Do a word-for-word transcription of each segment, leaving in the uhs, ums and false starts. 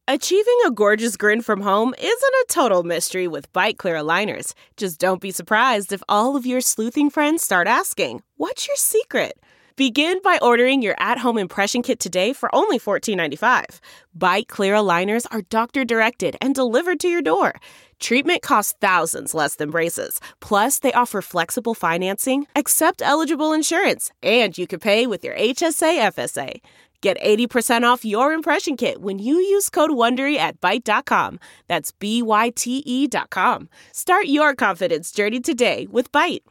Achieving a gorgeous grin from home isn't a total mystery with Byte Clear aligners. Just don't be surprised if all of your sleuthing friends start asking, "What's your secret?" Begin by ordering your at-home impression kit today for only fourteen ninety-five. Byte Clear aligners are doctor-directed and delivered to your door. Treatment costs thousands less than braces. Plus, they offer flexible financing, accept eligible insurance, and you can pay with your H S A F S A. Get eighty percent off your impression kit when you use code WONDERY at byte dot com. That's B Y T E dot com. Start your confidence journey today with Byte.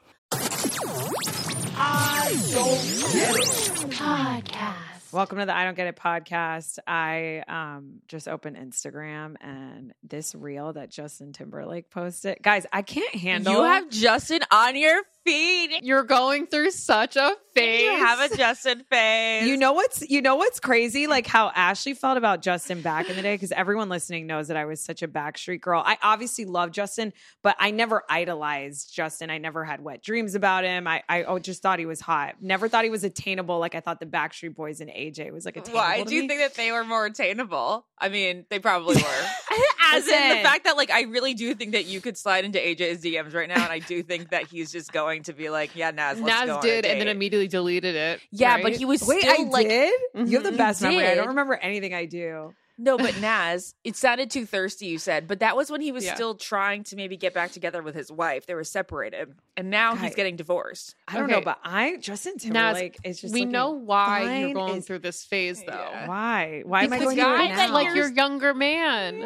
I don't get it. Podcast. Welcome to the I Don't Get It podcast. I um, just opened Instagram and this reel that Justin Timberlake posted. Guys, I can't handle. You have Justin on your feed. You're going through such a phase. You have a Justin phase. You know what's you know what's crazy? Like how Ashley felt about Justin back in the day, because everyone listening knows that I was such a Backstreet girl. I obviously love Justin, but I never idolized Justin. I never had wet dreams about him. I I oh, just thought he was hot. Never thought he was attainable. Like I thought the Backstreet Boys and A J was like attainable. Why to do you me. think that they were more attainable? I mean, they probably were. As in Listen. the fact that, like, I really do think that you could slide into A J's D Ms right now, and I do think that he's just going to be like, yeah, Naz, let's go Naz on a did, and then date. immediately deleted it. Yeah, right? but he was Wait, still I like, did? You have the Mhm. best You memory. I don't did. remember anything I do. no, but Naz, it sounded too thirsty, you said, but that was when he was Yeah. still trying to maybe get back together with his wife. They were separated, and now he's Guy- getting divorced. I don't Okay. know, but I Justin Timberlake is just we looking know why fine. you're going Is- through this phase, though. Yeah. Why? Why am I Because going through it guys now? like your younger man.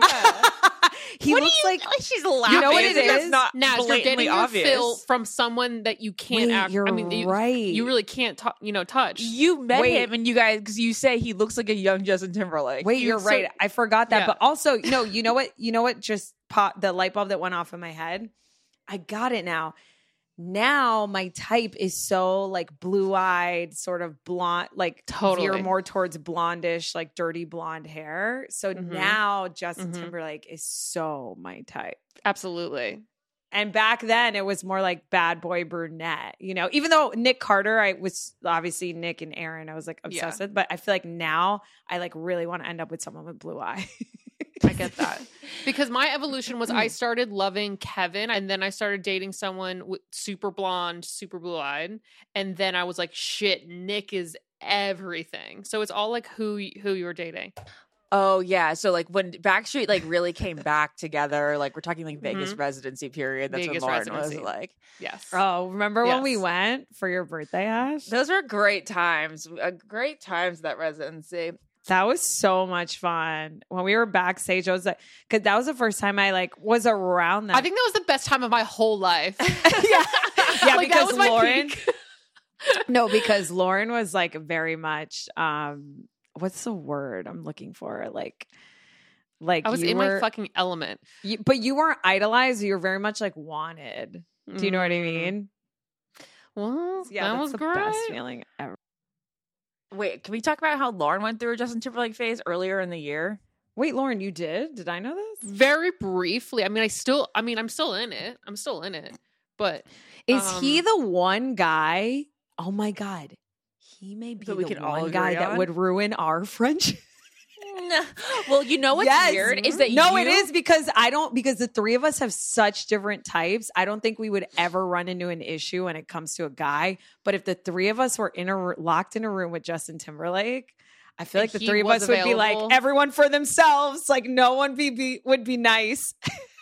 he What do looks you- like she's laughing. You know what it That's is? not Naz, you're blatantly getting your obvious. fill from someone that you can't Wait, act. you're I mean, you, right. you really can't, tou- you know, touch. You met Wait. him, and you guys, because you say he looks like a young Justin Timberlake. Wait, You- you're so- right. I forgot that. Yeah. But also, no, you know what? You know what just popped the light bulb that went off in my head? I got it now. Now my type is so like blue-eyed, sort of blonde, like Totally. veer more towards blondish, like dirty blonde hair. So Mhm. now Justin Mhm. Timberlake is so my type. Absolutely. And back then it was more like bad boy brunette, you know, even though Nick Carter, I was obviously Nick and Aaron, I was like obsessed with, but I feel like now I like really want to end up with someone with blue eyes. I get that. Because my evolution was I started loving Kevin, and then I started dating someone with super blonde, super blue eyed, and then I was like, shit, Nick is everything. So it's all like who y- who you're dating. Oh yeah, so like when Backstreet like really came back together, like we're talking like Vegas residency period. That's Vegas when Lauren residency. was like. Yes. Oh, remember when we Yes. went for your birthday, Ash? Those were great times. Uh, great times that residency. That was so much fun. When we were backstage, I was like, because that was the first time I like was around that. I think that was the best time of my whole life. yeah, yeah, Like, that because was my Lauren. peak. No, because Lauren was like very much. um What's the word I'm looking for? Like, like I was you in were, my fucking element. you, but you weren't idolized. You were very much like wanted. Do you know what I Mm. mean? Well, Yeah, that that's was the great. best feeling ever. Wait, can we talk about how Lauren went through a Justin Timberlake phase earlier in the year? Wait, Lauren, you did? Did I know this? Very briefly. I mean, I still. I mean, I'm still in it. I'm still in it. But Is um, he the one guy? Oh my god, he may be That we the can all one agree guy that on? would ruin our friendship. Well, you know what's Yes. weird is that no, you, it is because I don't because the three of us have such different types. I don't think we would ever run into an issue when it comes to a guy. But if the three of us were in a r- locked in a room with Justin Timberlake, I feel And like the he three of was us would be available. like everyone for themselves. Like no one be, be would be nice.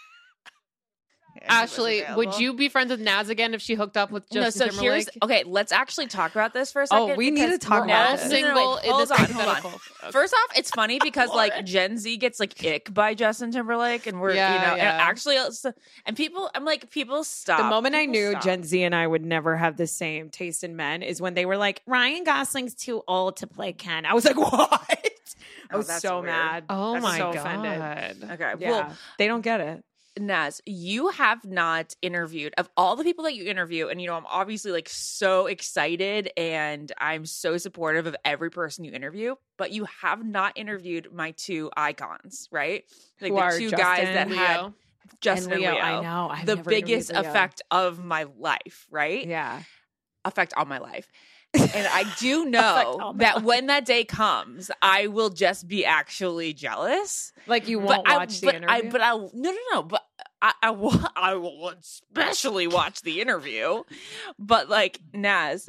Ashley, would you be friends with Naz again if she hooked up with No, Justin so here's Timberlake? okay. Let's actually talk about this for a second. Oh, we need to because talk we're about all this. single. No, no, wait, in hold this on, hold on. hypothetical. Okay. First off, it's funny because like Gen Z gets like ick by Justin Timberlake, and we're Yeah, you know, yeah. and actually, it's, and people, I'm like, people stop. The moment I People knew stop. Gen Z and I would never have the same taste in men is when they were like, Ryan Gosling's too old to play Ken. I was like, what? I Oh, was that's so weird. mad. Oh That's my so god! offended. Okay, Yeah, well, they don't get it. Naz, you have not interviewed of all the people that you interview, and you know I'm obviously like so excited and I'm so supportive of every person you interview, but you have not interviewed my two icons, right? Like Who the are two Justin guys that and had Leo. Justin And and Leo, Leo. I know. I've the never biggest interviewed Leo. effect of my life, right? Yeah. Effect on my life. And I do know oh, that when that day comes, I will just be actually jealous. Like you won't but watch I, the but interview. I, but I, no, no, no. But I, I, will, I will especially watch the interview. But like Naz,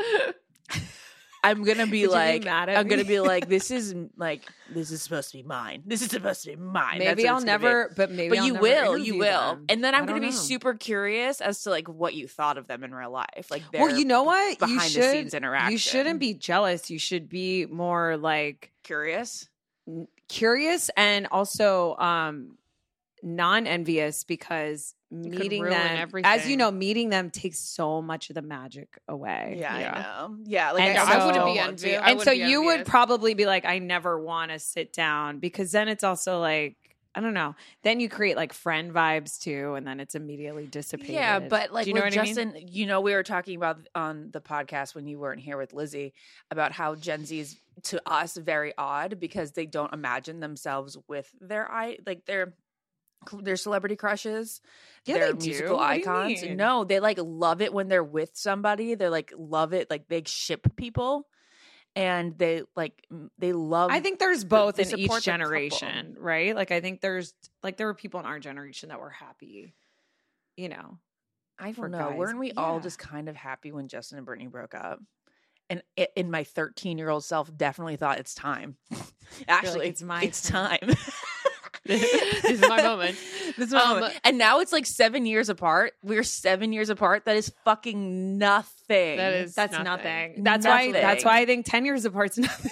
I'm gonna be Would you be like, mad at I'm gonna me? be like, this is like, this is supposed to be mine. This is supposed to be mine. That's maybe what I'll it's gonna be. never, but maybe But I'll you never will, interview you will, them. and then I I'm gonna don't be know. super curious as to like what you thought of them in real life. Like, their Well, you know what? You behind the should. scenes interaction. You shouldn't be jealous. You should be more like curious. curious and also um non-envious because could meeting ruin them, as you everything. know, meeting them takes so much of the magic away. Yeah, Yeah. I know. Yeah, like And I, so- I I wouldn't wouldn't be be envious. envious. I And so would be you would envious. probably be like, I never want to sit down because then it's also like, I don't know. Then you create like friend vibes too, and then it's immediately dissipated. Yeah, but like Do you know with what I mean? Justin, you know, we were talking about on the podcast when you weren't here with Lizzie about how Gen Z is to us very odd because they don't imagine themselves with their eye, like their their celebrity crushes, Yeah, their they do. musical What do you icons. mean? No, they like love it when they're with somebody. They like love it, like they ship people, and they like m- they love. I think there's both they in support each the couple. generation, right? Like I think there's like there were people in our generation that were happy, you know. I for don't know. guys. Weren't we all Yeah. just kind of happy when Justin and Brittany broke up? And i- in my thirteen year old self, definitely thought it's time. Actually, "It's my it's time." time. This is my moment. This is my Um, moment. And now it's like seven years apart. We're seven years apart. That is fucking nothing. That is That's nothing. nothing. That's why. That's Nothing. why I think ten years apart's nothing.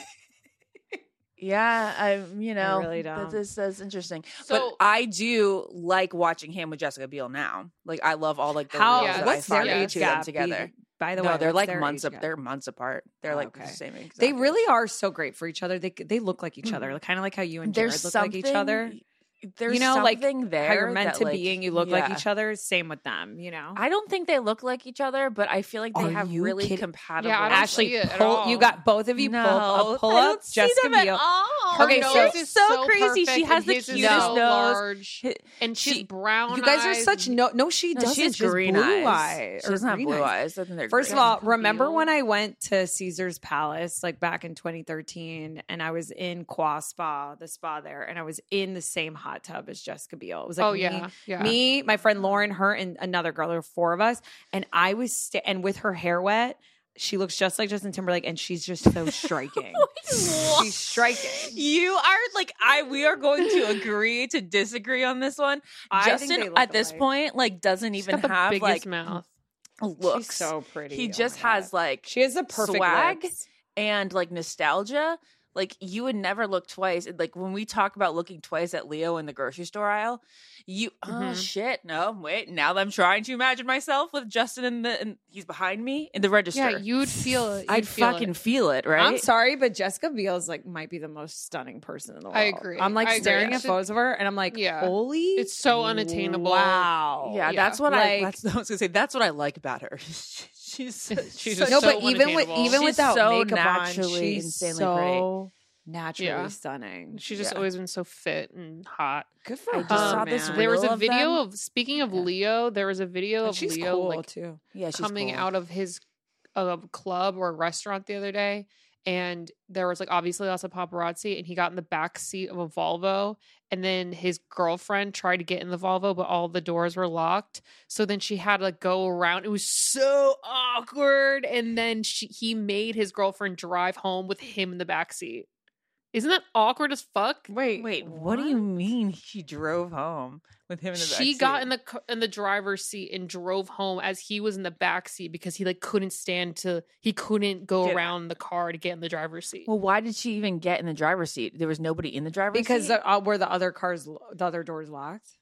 Yeah, I you know really that- don't. That's, that's interesting. So- but I do like watching him with Jessica Biel now. Like I love all like the How? reels Yeah, that What's I their find yeah, of age two of them gap? together. Be- By the no, way, they're what's like their months age up. gap? They're months apart. They're Oh, like okay. the same. Exact They age. really are so great for each other. They they look like each other, kind of like how you and Jared There's look something like each other. There's you know, like something there how you're meant that, to like, be, and you look like yeah. each other. Same with them, you know. I don't think they look like each other, but I feel like they Are have you really kidding? compatible. Yeah, I don't Ashley, see it at pull, all. you got both of you. no, pull, pull I up don't see Jessica them at Biel. all. Okay, Her so- nose Hers is so, crazy. perfect, She has and the his is cutest so nose. large, Hi- and she's she- brown. You guys are eyes such and- no. No, she No, doesn't. she has She has green blue eyes. eyes. She or doesn't have green blue eyes. eyes. I think they're First of green. all, remember Biel. when I went to Caesar's Palace like back in twenty thirteen and I was in Qua Spa, the spa there, and I was in the same hot tub as Jessica Biel. It was like Oh me, yeah, yeah. me, my friend Lauren, her, and another girl. There were four of us, and I was sta- and with her hair wet, she looks just like Justin Timberlake, and she's just so striking. She's striking. You are like I. We are going to agree to disagree on this one. I think Justin they look at this alike. point like doesn't She's even got the have biggest like mouth. looks. She's so pretty. He Oh just my God. has like She has the perfect swag. lips. and like nostalgia. Like you would never look twice. Like when we talk about looking twice at Leo in the grocery store aisle, you oh Mhm. shit no wait now that I'm trying to imagine myself with Justin in the and he's behind me in the register. Yeah, you'd feel it. I'd You'd feel fucking it. feel it, right? I'm sorry, but Jessica Biel's like might be the most stunning person in the world. I agree. I'm like I agree. staring at Actually- photos of her, and I'm like, Yeah. holy, It's so unattainable. Wow. Yeah, Yeah. that's what I. Like- That's, I was gonna say. That's what I like about her. she's She's such- just no, so but even with unattainable. even She's without so makeup on, naturally she's insanely so naturally Yeah. stunning. She's just Yeah. always been so fit and hot. Good for I her. just saw man. this There was reel a of video them. of speaking of Yeah. Leo. There was a video And of she's Leo cool like too. yeah, she's coming cool. out of his uh, club or restaurant the other day, and there was like obviously lots of paparazzi, and he got in the back seat of a Volvo, and then his girlfriend tried to get in the Volvo, but all the doors were locked, so then she had to like go around. It was so awkward, and then she he made his girlfriend drive home with him in the back seat. Isn't that awkward as fuck? Wait, Wait, what, do you mean she drove home with him in the back She got seat? in the c- in the driver's seat and drove home as he was in the back seat because he like couldn't stand to he couldn't go Get- around the car to get in the driver's seat. Well, why did she even get in the driver's seat? There was nobody in the driver's Because seat. uh, were the other cars, the other doors locked?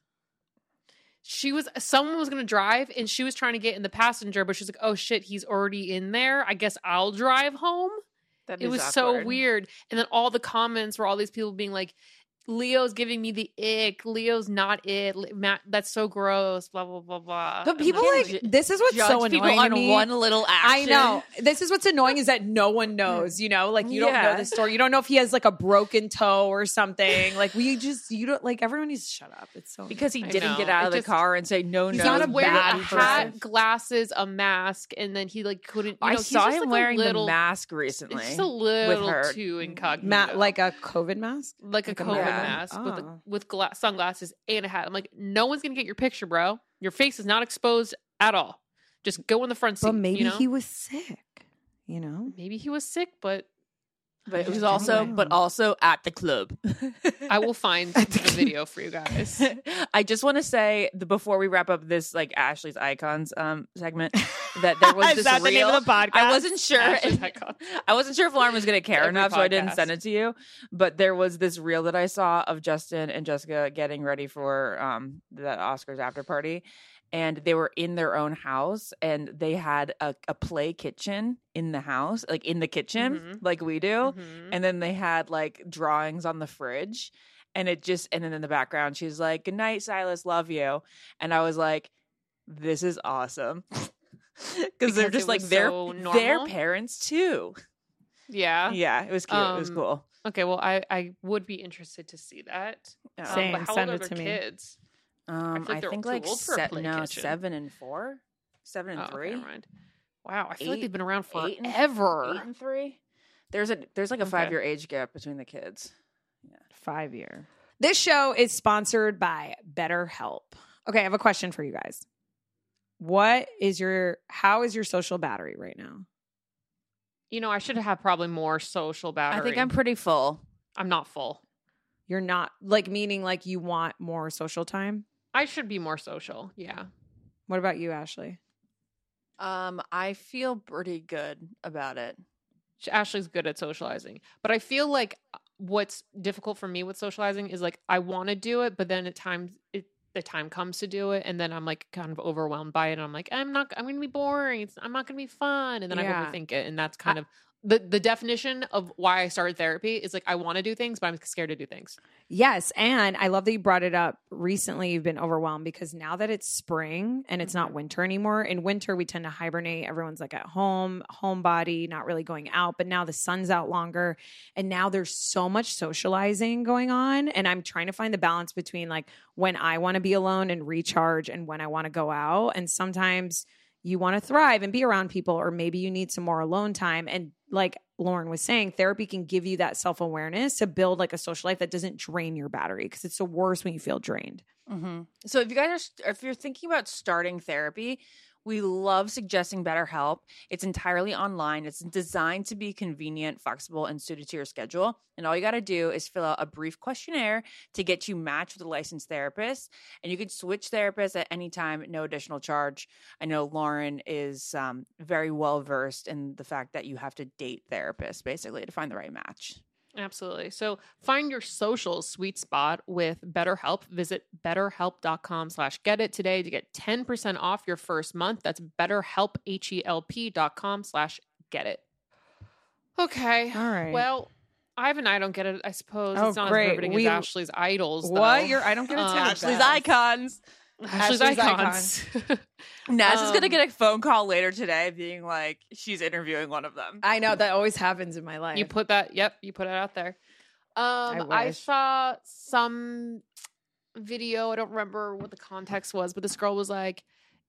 She was someone was going to drive and she was trying to get in the passenger, but she's like, "Oh shit, he's already in there. I guess I'll drive home." That It is was so awkward. weird. And then all the comments were all these people being like Leo's giving me the ick. Leo's not it. Le- Matt, that's so gross. Blah blah blah blah. But I'm people like, like this is what's Judge so people annoying on to me. one little I action. know. This is what's annoying is that no one knows, you know, like you don't know Yeah. the story. You don't know if he has like a broken toe or something. Like we just, you don't like everyone needs to shut up. It's so Because he I didn't know. get out It of the just- car and say no, He's no. not a He wearing bad a person. hat, glasses, a mask, and then he like couldn't. You know, I he's saw just, him like, a wearing little, the mask recently. It's just a little her. too incognito. Matt, like a COVID mask. like a like a COVID mask. mask with a, Oh. with gla- sunglasses and a hat. I'm like, no one's gonna get your picture, bro. Your face is not exposed at all. Just go in the front seat. But maybe you know? he was sick. You know, maybe he was sick, but But it was I don't also, know. but also at the club. I will find the video for you guys. I just want to say the, before we wrap up this like Ashley's icons um segment that there was Is this that the name reel. of the podcast? I wasn't sure. Ashley's if- icons. I wasn't sure if Lauren was going to care Every enough, so I didn't podcast. send it to you. But there was this reel that I saw of Justin and Jessica getting ready for um the Oscars after party. And they were in their own house, and they had a, a play kitchen in the house, like in the kitchen, Mhm. like we do. Mhm. And then they had like drawings on the fridge, and it just, and then in the background, she's like, "Good night, Silas, love you." And I was like, "This is awesome," because they're Because just it like was their so their normal? parents too. Yeah. Yeah, it was cute. it was Um, cool. Okay. Well, I I would be interested to see that. Yeah. Um, Same. but how Send old it are to their me. kids? Um, feel like I they're think too like old for a se- play no kitchen. seven and four, seven and Oh, okay, three, never mind. Wow, I feel like Eight- they've been around eight and- forever. eight and three. There's a there's like a Okay. five year age gap between the kids. five year. This show is sponsored by BetterHelp. Okay, I have a question for you guys. What is your, how is your social battery right now? You know, I should have probably more social battery. I think I'm pretty full. I'm not full. You're not, like, meaning like you want more social time? I should be more social. Yeah. What about you, Ashley? Um, I feel pretty good about it. Sh- Ashley's good at socializing, but I feel like uh, what's difficult for me with socializing is like I want to do it, but then at times it the time comes to do it, and then I'm like kind of overwhelmed by it, and I'm like, I'm not, I'm gonna be boring. It's, I'm not gonna be fun, and then Yeah. I overthink it, and that's kind of the the definition of why I started therapy is like I want to do things, but I'm scared to do things. Yes. And I love that you brought it up. Recently, you've been overwhelmed because now that it's spring and it's not winter anymore, in winter, we tend to hibernate. Everyone's like at home, homebody, not really going out. But now the sun's out longer. And now there's so much socializing going on. And I'm trying to find the balance between like when I want to be alone and recharge and when I want to go out. And sometimes you want to thrive and be around people, or maybe you need some more alone time. And like Lauren was saying, therapy can give you that self-awareness to build like a social life that doesn't drain your battery, because it's the worst when you feel drained. Mm-hmm. So if you guys are, if you're thinking about starting therapy, we love suggesting BetterHelp. It's entirely online. It's designed to be convenient, flexible, and suited to your schedule. And all you got to do is fill out a brief questionnaire to get you matched with a licensed therapist. And you can switch therapists at any time, no additional charge. I know Lauren is um, very well versed in the fact that you have to date therapists basically to find the right match. Absolutely. So find your social sweet spot with BetterHelp. Visit betterhelp.com slash get it today to get ten percent off your first month. That's betterhelp, H-E-L-P dot com slash get it. Okay. All right. Well, I have an I don't get it, I suppose. Oh, it's not great. as riveting We- as Ashley's idols. What? Though. You're, I don't get it. Um, Ashley's icons. Ashley's, Ashley's icons. Naz is going to Um, get a phone call later today being like, she's interviewing one of them. I know that always happens in my life. You put that, yep, you put it out there. Um, I, wish. saw some video. I don't remember what the context was, but this girl was like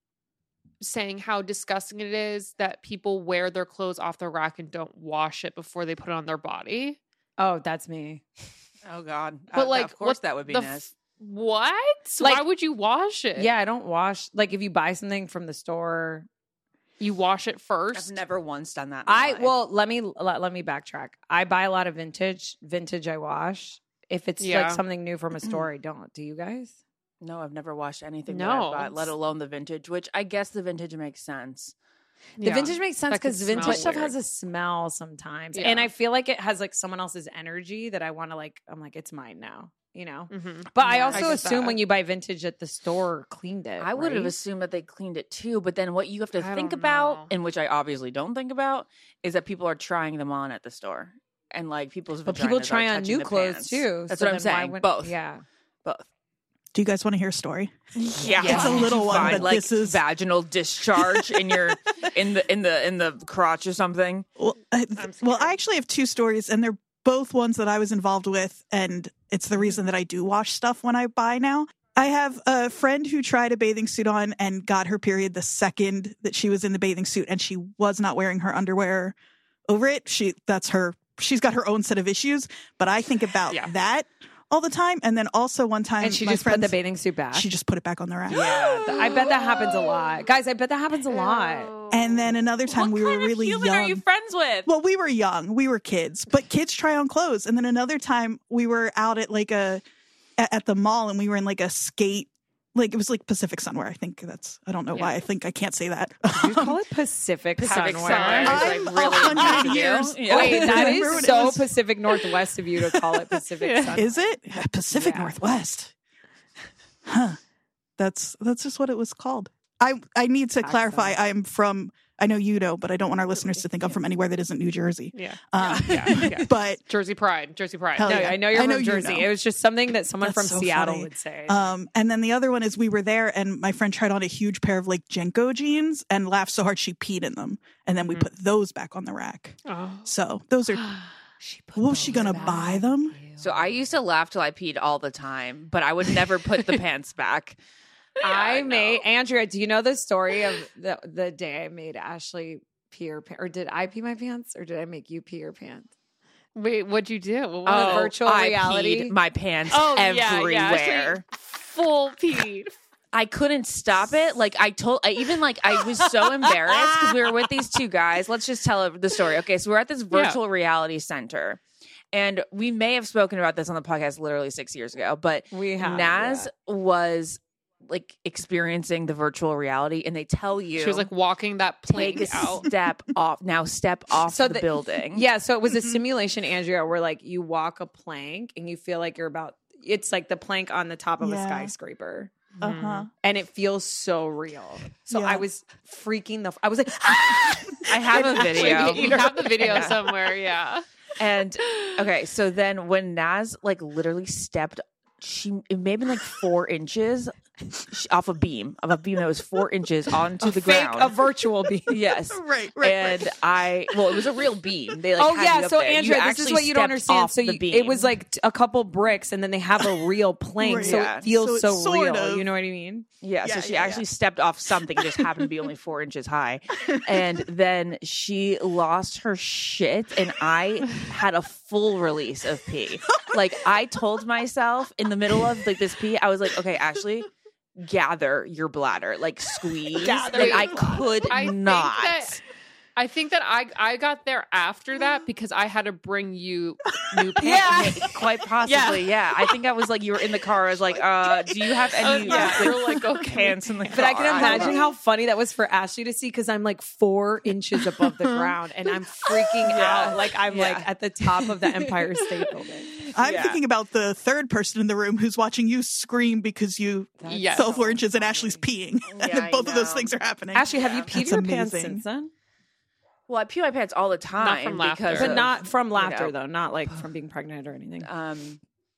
saying how disgusting it is that people wear their clothes off the rack and don't wash it before they put it on their body. Oh, that's me. Oh, God. But Uh, like, of course what that would be the Naz. f- what? Like- Why would you wash it? Yeah, I don't wash. Like if you buy something from the store, you wash it first. I've never once done that. in my I life. well, let me let, let me backtrack. I buy a lot of vintage. Vintage I wash. If it's Yeah. like something new from a store, I don't. Do you guys? No, I've never washed anything No, that I've bought, let it's- alone the vintage, which I guess the vintage makes sense. The Yeah. vintage makes sense That could because smell vintage stuff weird. has a smell sometimes, Yeah. and I feel like it has like someone else's energy that I want to like. I'm like, it's mine now, you know. Mhm. But I Yeah, I also get assume that. when you buy vintage at the store, cleaned it. I would have right? assumed that they cleaned it too, but then what you have to I think don't about, know. and which I obviously don't think about, is that people are trying them on at the store. and like people's But vaginas people try are on touching new the clothes pants. too. That's so what I'm then why saying. would- Both. Yeah. Both. Do you guys want to hear a story? Yeah, It's a little one, Fine, but like this is- vaginal discharge in your in the in the in the crotch or something. Well, I, well, I actually have two stories, and they're both ones that I was involved with, and it's the reason that I do wash stuff when I buy now. I have a friend who tried a bathing suit on and got her period the second that she was in the bathing suit, and she was not wearing her underwear over it. She that's her. She's got her own set of issues, but I think about Yeah. that all the time. And then also one time, And she my just put the friends- bathing suit back. She just put it back on the rack. yeah, th- I bet that happens a lot, guys. I bet that happens a lot. And then another time what we were kind of really human young. are you friends with? Well, we were young. We were kids, but kids try on clothes. And then another time we were out at like a at at the mall, and we were in like a skate, like it was like Pacific Sunwear. I think that's. I don't know why. I think I can't say that. You call it Pacific, Pacific Sunwear. Sunwear. I'm Like, really a hundred proud of you. years. Yeah. Wait, that Remember when is it so was- Pacific Northwest of you to call it Pacific Sunwear. Is it Yeah, Pacific Yeah. Northwest? Huh. That's that's just what it was called. I I need to clarify. I'm from. I know you know, but I don't want our listeners to think I'm from anywhere that isn't New Jersey. Yeah. Um, Yeah, yeah. But Jersey Pride. Jersey Pride. Hell No, yeah. I know you're I know from you Jersey. know. It was just something that someone That's from so Seattle funny. would say. Um, and then the other one is we were there, and my friend tried on a huge pair of like Jenko jeans and laughed so hard she peed in them, and then we put those back on the rack. Oh. So those are. she put Was she those gonna back. buy them? So I used to laugh till I peed all the time, but I would never put the pants back. I made Andrea. Do you know the story of the the day I made Ashley pee her pants, or did I pee my pants, or did I make you pee your pants? Wait, what'd you do? What Oh, was it? virtual I reality? peed my pants Oh, yeah, everywhere. yeah. Actually, full pee. I couldn't stop it. Like I told, I even like I was so embarrassed because we were with these two guys. Let's just tell the story. Okay, so we're at this virtual reality center, and we may have spoken about this on the podcast literally six years ago. But We have, Naz was like experiencing the virtual reality, and they tell you She was like walking that plank take a out. step off. Now step off So the, the- building. Yeah, so it was a simulation, Andrea, where like you walk a plank and you feel like you're about. It's like the plank on the top of Yeah. a skyscraper. Uh huh. And it feels so real. So Yeah. I was freaking the. F- I was like, ah! I have a video. You have the video somewhere, yeah. And okay, so then when Naz like literally stepped, she it may have been like four inches sh- off a beam of a beam that was four inches onto a the fake, ground. a virtual beam. Yes, Right, right, and right. I well, it was a real beam. They like Oh had yeah, you up so there. You Andrea, this is actually what you don't stepped understand. off So the you, beam. it was like t- a couple bricks, and then they have a real plank, Right. so Yeah. it feels So it's so, sort real. of- You know what I mean? Yeah, Yeah, so she yeah, actually yeah. stepped off something. It just happened to be only four inches high. And then she lost her shit, and I had a full release of pee. Like, I told myself in the middle of like this pee, I was like, okay, Ashley, gather your bladder, like squeeze. Gather and your I could I think not. that- I think that I I got there after that because I had to bring you new pants. Yeah, quite possibly. Yeah. I think I was like, you were in the car. I was like, uh, do you have any Oh, yeah. like, You're like, okay. pants in the car? But I can don't imagine know. how funny that was for Ashley to see because I'm like four inches above the ground and I'm freaking out like I'm Yeah. like at the top of the Empire State Building. I'm Yeah. thinking about the third person in the room who's watching you scream because you Yes. fell four inches and Ashley's peeing. Yeah, I and both of those know. things are happening. Ashley, have you peed That's your pants amazing. since then? Well, I pee my pants all the time from laughter. because But of, not from laughter know. though, not like from being pregnant or anything. Um,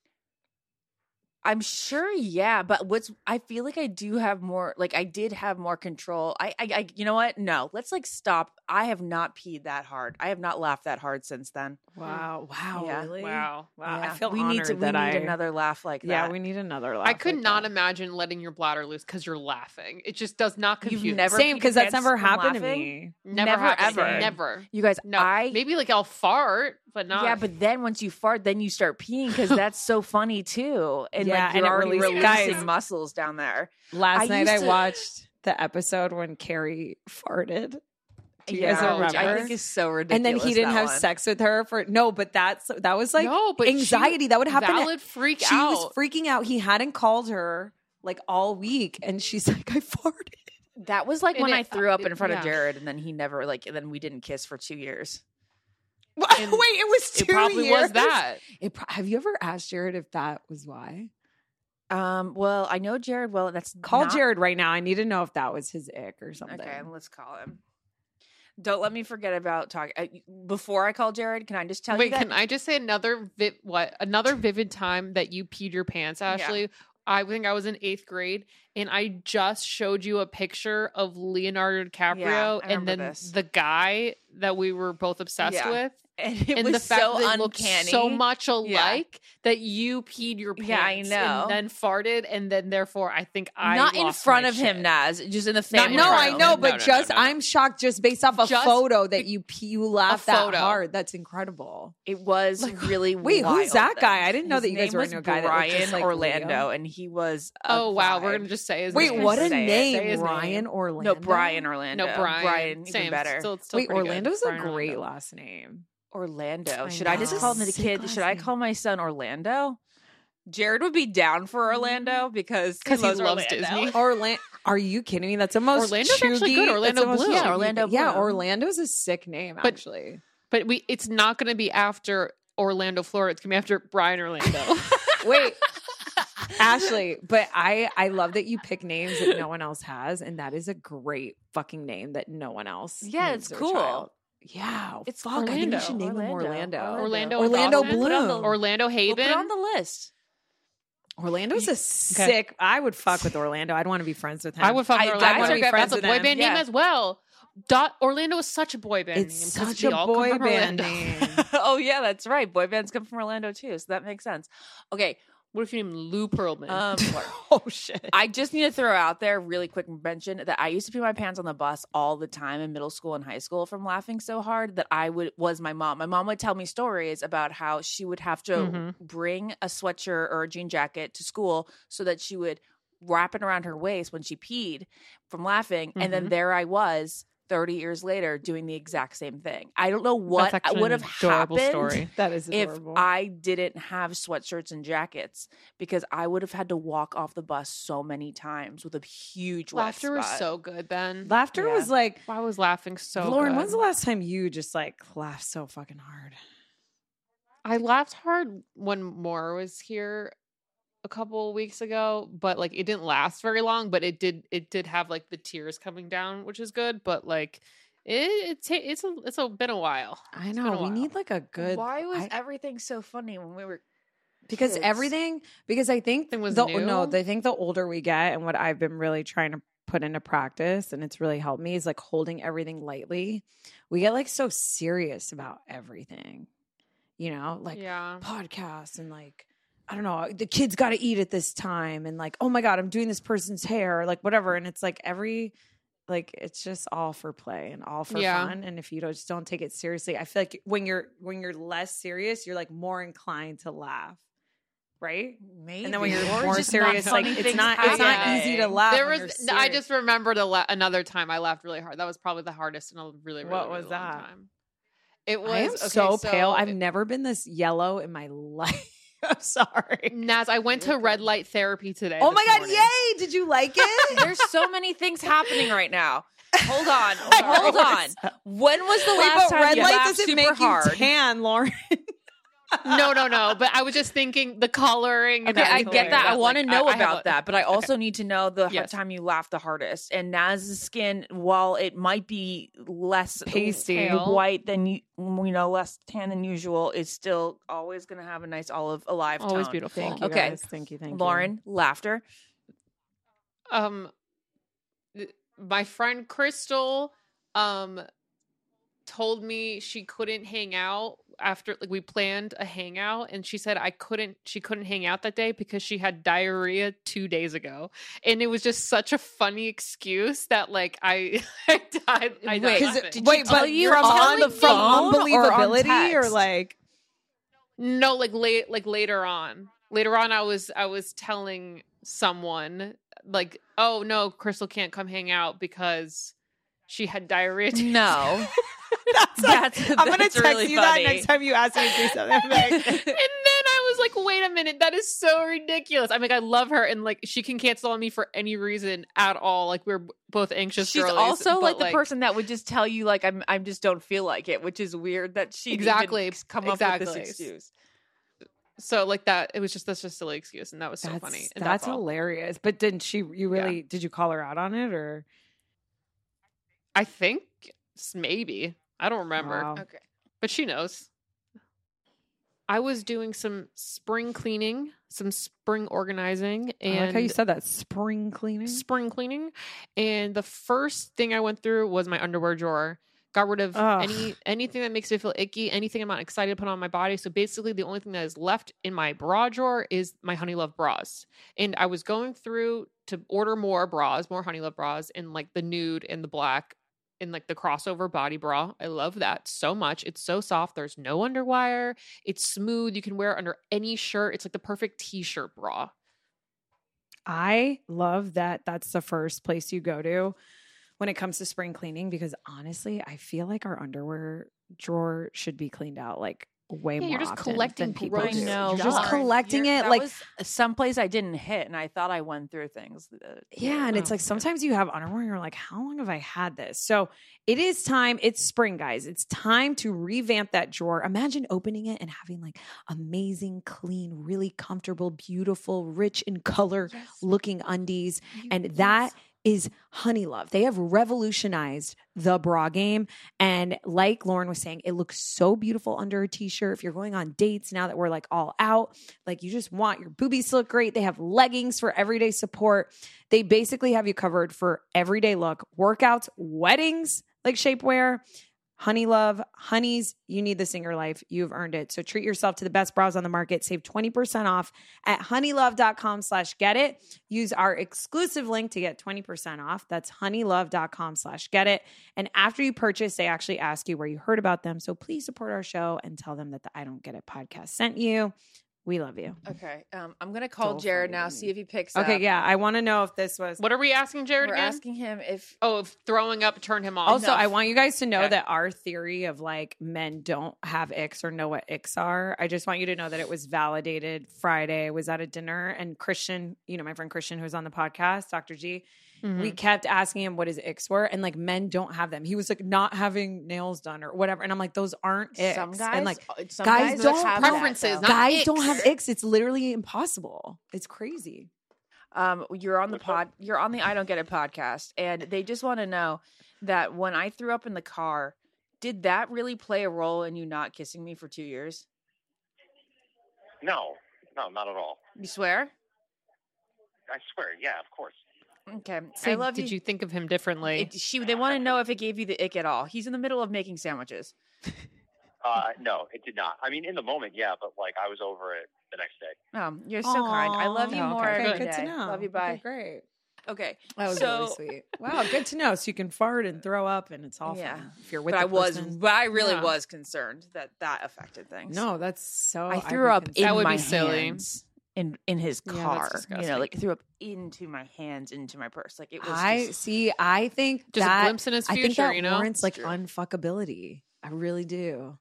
I'm sure, yeah. But what's I feel like I do have more. Like I did have more control. I, I, I you know what? No, let's like stop. I have not peed that hard. I have not laughed that hard since then. Wow, wow, Yeah. really? Wow. Wow, Yeah. I feel we honored need to. We that need I, another laugh like that. Yeah, we need another laugh. I could like not that. imagine letting your bladder loose because you're laughing. It just does not compute. You've never Same peed because your that's pants never from happened to laughing? me. never, never, happened. ever. Never. You guys, No. I Maybe like I'll fart, but not. yeah, but then once you fart, then you start peeing because that's so funny too, and Yeah, like and you're it already release- releasing guys- muscles down there. Last I night used I to- watched the episode when Carrie farted. Do you yeah, guys remember? I think it's so ridiculous. And then he didn't that have one. sex with her for no, but that's that was like No, but she- anxiety that would happen. valid freak she out. was freaking out. He hadn't called her like all week, and she's like, "I farted." That was like And when it- I threw up in front yeah. of Jared, and then he never like. And then we didn't kiss for two years. Wait, it was two It probably years. was that. It pro- have you ever asked Jared if that was why? Um. Well, I know Jared. Well, that's Call not- Jared right now. I need to know if that was his ick or something. Okay, let's call him. Don't let me forget about talking. Uh, before I call Jared, can I just tell Wait, you that? can I just say another vi- what another vivid time that you peed your pants, Ashley? Yeah. I think I was in eighth grade, and I just showed you a picture of Leonardo DiCaprio, Yeah, I and then remember this. the guy that we were both obsessed Yeah. with. And it And was the fact so that they looked uncanny. so much Yeah. alike that you peed your pants Yeah, I know. and then farted, and then therefore I think I Not in lost front my of him, shit. Naz. Just in the Not family. in No, front I of know, him. but No, no, just no, no. I'm shocked just based off a Just photo that you pee, you laughed that photo. hard. That's incredible. It was really wait, wild. who's that guy? I didn't know His that you guys name were was into a guy that looked Brian just like Orlando, Liam. and he was. A Oh wow, we're vibe. gonna just say his Wait, name. what a Say it. Say name, his Ryan name. Orlando. No, Brian Orlando. No, Brian. Brian, Same. even better. Still, still Wait, pretty good. Orlando's a Brian great Orlando. last name. Orlando. I Should I just know. call him the Sick kid? last Should I name. call my son Orlando? Jared would be down for Orlando because Because he loves loves Orlando. Disney. Orlando. Are you kidding me? That's the most Orlando's actually good. chuggy- Orlando that's the most Bloom. Yeah, chuggy- Orlando Yeah, Bloom. Orlando's a sick name, But- actually. But we, it's not going to be after Orlando, Florida. It's going to be after Brian Orlando. Wait, Ashley, but I I love that you pick names that no one else has, and that is a great fucking name that no one else. Yeah, names it's their cool. child. Yeah, It's fuck. I think we Orlando. should name him Orlando. Orlando. Orlando, Orlando Dawson, Put on the- Bloom. Orlando We'll Haven. put it on the list. Orlando's a sick. I would fuck with Orlando. I'd want to be friends with him. I would fuck I- Orlando. I wanna be That's friends a with boy him. band name Yeah. as well. Dot Orlando is such a boy band It's name. 'cause such we a all come boy from band Orlando. name. Oh yeah, that's right. Boy bands come from Orlando too, so that makes sense. Okay, What if you name Lou Pearlman? um, Oh shit. I just need to throw out there really quick mention that I used to pee my pants on the bus all the time in middle school and high school from laughing so hard that I would was my mom. My mom would tell me stories about how she would have to Mhm. bring a sweatshirt or a jean jacket to school so that she would wrap it around her waist when she peed from laughing, and then Mhm. there I was thirty years later doing the exact same thing. I don't know what That's actually would an have adorable happened story. That is if adorable. I didn't have sweatshirts and jackets, because I would have had to walk off the bus so many times with a huge wet Laughter was spot. so good then. Laughter Yeah. was like, I was laughing so Lauren, good. when's the last time you just like laughed so fucking hard? I laughed hard when Moore was here a couple of weeks ago, but like it didn't last very long, but it did it did have like the tears coming down, which is good, but like it, it ta- it's a it's a been a while. I been know. a We while. need like a good. Why was I- everything so funny when we were because kids? everything because I think Everything was the new? no, I think the older we get and what I've been really trying to put into practice and it's really helped me is like holding everything lightly. We get like so serious about everything. You know, like yeah. podcasts and like I don't know, the kids got to eat at this time and like, oh my God, I'm doing this person's hair, like whatever. And it's like every, like, it's just all for play and all for Yeah. fun. And if you don't, just don't take it seriously, I feel like when you're, when you're less serious, you're like more inclined to laugh. Right. maybe. And then when you're Or more just not serious, like funny it's things not, it's not happening. easy to laugh. There when was you're I serious. just remembered a la- another time I laughed really hard. That was probably the hardest in a really, really, What really was long that? time. It was I am okay, so pale. I've it- never been this yellow in my life. I'm sorry. Naz, I went to red light therapy today. Oh this my God. morning. Yay. Did you like it? There's so many things happening right now. Hold on, hold on. Sorry. When was the Wait, last but time red you light laughed doesn't super make hard? you tan, Lauren. No, no, no. But I was just thinking the coloring. and Okay, I everything get that. I but, want to like, know I- I have about a- that, but I also need to know the Yes. time you laughed the hardest. And Naz's skin, while it might be less Pasty. Pale. white than you, you know, less tan than usual, is still always going to have a nice olive alive tone. Always beautiful. Thank you, Okay. guys. Thank you. Thank Lauren, laughter. Um, th- my friend Crystal, um, told me she couldn't hang out after like we planned a hangout, and she said I couldn't. She couldn't hang out that day because she had diarrhea two days ago, and it was just such a funny excuse that like I I died. I died Wait, laughing. did you Wait, tell but you from, from on the the from phone or on unbelievability or, text? like No, like late, like later on. Later on, I was I was telling someone like, "Oh no, Crystal can't come hang out because she had diarrhea." two days No. that's, That's- I'm gonna that's text really you that funny. next time you ask me to do something. I'm like, And then I was like, wait a minute, that is so ridiculous. I'm like, I love her, and like she can cancel on me for any reason at all. Like we're both anxious. She's girlies, also but, like the person that would just tell you like I'm I just don't feel like it, which is weird that she Exactly, even come up exactly. with this excuse. So like that, it was just that's just a silly excuse, and that was so that's funny. And that's that's all. hilarious. But didn't she? You really did? You call her out on it or? I think S- Maybe. I don't remember. Wow. Okay. But she knows. I was doing some spring cleaning, some spring organizing, and I like how you said that. Spring cleaning. spring cleaning. And the first thing I went through was my underwear drawer. Got rid of Ugh. any anything that makes me feel icky, anything I'm not excited to put on my body. So basically, the only thing that is left in my bra drawer is my Honey Love bras. And I was going through to order more bras, more Honey Love bras, in like the nude and the black, in like the crossover body bra. I love that so much. It's so soft. There's no underwire. It's smooth. You can wear it under any shirt. It's like the perfect t-shirt bra. I love that that's the first place you go to when it comes to spring cleaning, because honestly, I feel like our underwear drawer should be cleaned out like way Yeah, more you're just often collecting than people gross do. I know. You're just God. collecting You're- it that like was someplace I didn't hit, and I thought I went through things. that- yeah, and it's Oh, like sometimes you have underwear and you're like, how long have I had this? So it is time. It's spring, guys. It's time to revamp that drawer. Imagine opening it and having like amazing, clean, really comfortable, beautiful, rich in color looking undies. And that is Honey Love. They have revolutionized the bra game. And like Lauren was saying, it looks so beautiful under a t-shirt. If you're going on dates now that we're like all out, like you just want your boobies to look great. They have leggings for everyday support. They basically have you covered for everyday look, workouts, weddings, like shapewear. Honey Love, honeys, you need this in your life. You've earned it. So treat yourself to the best bras on the market. Save twenty percent off at honeylove.com slash get it. Use our exclusive link to get twenty percent off. That's honeylove.com slash get it. And after you purchase, they actually ask you where you heard about them. So please support our show and tell them that the I Don't Get It podcast sent you. We love you. Okay. Um, I'm gonna call So Jared funny. now. See if he picks Okay, up. yeah. I want to know if this was. What are we asking Jared We're again? asking him if Oh, if throwing up turned him off. Also, enough. I want you guys to know Okay. that our theory of like men don't have icks or know what icks are. I just want you to know that it was validated Friday. I was at a dinner and Christian, you know, my friend Christian, who's on the podcast, Doctor G, Mhm. we kept asking him what his icks were. And like men don't have them. He was like not having nails done or whatever. And I'm like, those aren't icks. some guys and like some guys guys, don't have preferences, that, though. not guys icks. don't have icks. It's literally impossible. It's crazy. Um, you're on the pod. You're on the I Don't Get It podcast, and they just want to know that when I threw up in the car, did that really play a role in you not kissing me for two years? No, no, not at all. You swear? I swear, yeah, of course. Okay. So I love did you think of him differently? It, she. They want to know if it gave you the ick at all. He's in the middle of making sandwiches. Uh, no, it did not. I mean, in the moment, yeah, but like I was over it the next day. Oh, you're so kind. I love you Aw, more okay, every good to day. know. Love you. Bye. Okay, great. Okay. That was so, really sweet. Wow, good to know. So you can fart and throw up, and it's all Yeah. fine if you're with. But the I was, person. but I really Yeah. was concerned that that affected things. No, that's so. I I'd threw be up concerned. in That would my be silly. hands in in his Yeah, that's car. you disgusting. know, like threw up into my hands, into my purse. Like it was. I just, see. I think Just a that, glimpse in his I think future, that you know? warrants like True. unfuckability. I really do.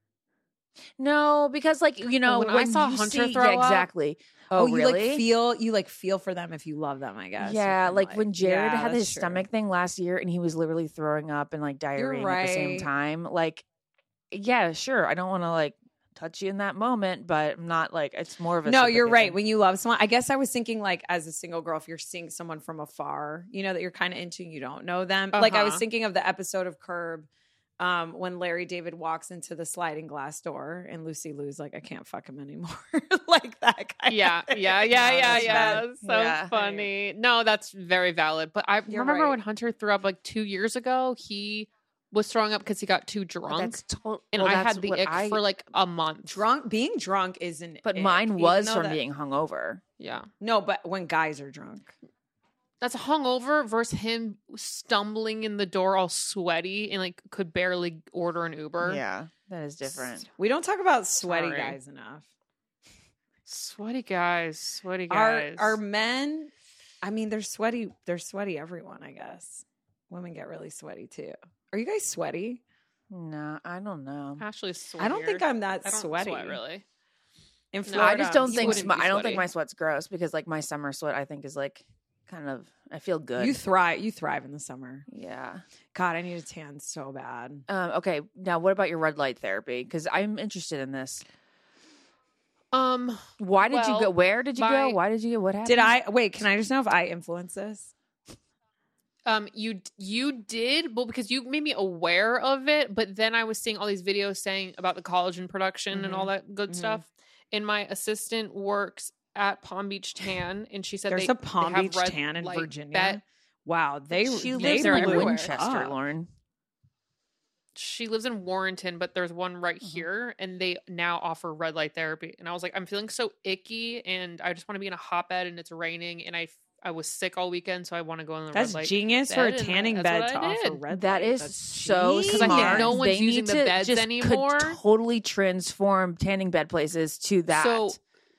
no, because like you know when I saw you Hunter see- throw yeah, up- exactly. Oh, Oh, you really? like feel you like feel for them if you love them. I guess. Yeah, You're like kinda when Jared yeah, had his that's true. stomach thing last year, and he was literally throwing up and like diarrhea at the same right. time. Like, yeah, sure. I don't want to like touch you in that moment, but I'm not like it's more of a No, you're sympathy right. thing. When you love someone, I guess I was thinking like as a single girl, if you're seeing someone from afar, you know that you're kind of into, and you don't know them. Like I was Uh-huh. thinking of the episode of Curb. Um, when Larry David walks into the sliding glass door and Lucy Lou's like, I can't fuck him anymore. Like that kind yeah, of yeah, yeah, No, yeah, that's yeah. bad. So Yeah. funny. No, that's very valid. But I You're remember right. when Hunter threw up like two years ago, he was throwing up because he got too But drunk. That's to- and well, I that's had the what ick I- for like a month. drunk. Being drunk isn't. But ick, mine even was though from that- being hungover. Yeah. No, but when guys are drunk. That's hungover versus him stumbling in the door all sweaty and like could barely order an Uber. Yeah, that is different. We don't talk about sweaty Sorry. guys enough. Sweaty guys, sweaty Our guys. our men, I mean, they're sweaty. They're sweaty. Everyone, I guess. Women get really sweaty too. Are you guys sweaty? No, I don't know. Ashley's sweaty. I don't think I'm that I don't sweaty. sweat really. In No, Florida, I just don't you think wouldn't sm- be I don't sweaty. think my sweat's gross because like my summer sweat I think is like kind of I feel good. you thrive. You thrive in the summer. yeah. God, I need a tan so bad. Um, okay, now what about your red light therapy? Because I'm interested in this. Um, Why did you Well, go? Where did you my- go? Why did you go? What happened? Did I wait? Can I just know if I influence this? Um, you you did, well, because you made me aware of it, but then I was seeing all these videos saying about the collagen production Mhm. and all that good Mhm. stuff. And my assistant works at Palm Beach Tan, and she said There's they, a Palm they have Beach red Tan in light Virginia. bet- Wow, they She they lives they're in everywhere. Winchester, up. Lauren. She lives in Warrenton, but there's one right Mhm. here, and they now offer red light therapy. And I was like, I'm feeling so icky, and I just want to be in a hotbed, and it's raining, and I I was sick all weekend, so I want to go in the That's red light. genius for a bed, and tanning that's bed what to I offer did. red That light. is That's so genius. 'Cause I think smart. no one's They using need the to beds just anymore. Could totally transform tanning bed places to that. So,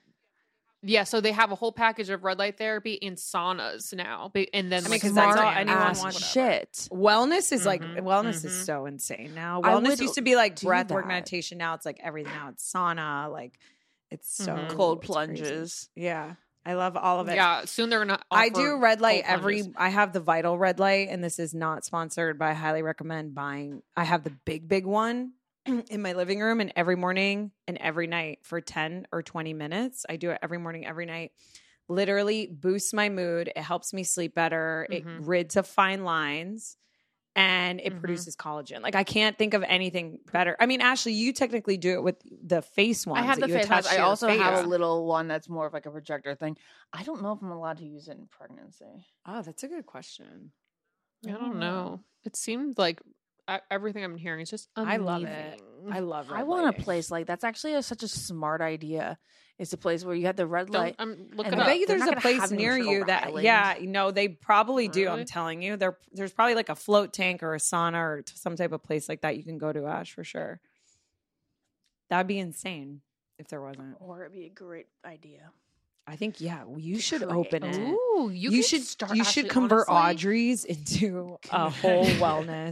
yeah, so they have a whole package of red light therapy and saunas now, Be- and then I mean, like 'cause Smart that's all sauna anyone ass wants. shit. Wellness is like Mhm, wellness is mhm. so insane now. I Wellness would used to be like do breath work that. meditation. Now it's like everything. Now it's sauna. Like it's so Mhm. Cold it's crazy. plunges. Yeah, I love all of it. Yeah, soon they're gonna. I offer do red light cold every. plunges. I have the Vital red light, and this is not sponsored, but I highly recommend buying. I have the big, big one in my living room, and every morning and every night for ten or twenty minutes. I do it every morning, every night. Literally boosts my mood. It helps me sleep better. Mhm. It rids of fine lines. And it Mhm. produces collagen. Like I can't think of anything better. I mean, Ashley, you technically do it with the face ones. I have that the you face attach mask. to I your also face. have a little one that's more of like a projector thing. I don't know if I'm allowed to use it in pregnancy. Oh, that's a good question. I don't know. It seemed like I, everything I'm hearing is just I love it. amazing. I love. I red want lighting. a place like that's actually a, such a smart idea. It's a place where you have the red Don't, light. I'm looking And I up. bet you They're there's not a gonna place have any near turtle you that, railings. yeah, no, they probably do. I'm Really? telling you, there, there's probably like a float tank or a sauna or t- some type of place like that you can go to, Ash, for sure. That'd be insane if there wasn't. Or it'd be a great idea. I think, yeah, you should create open it. it. Ooh, you, You, could should, start. you should actually, convert honestly, Audrey's into a whole wellness.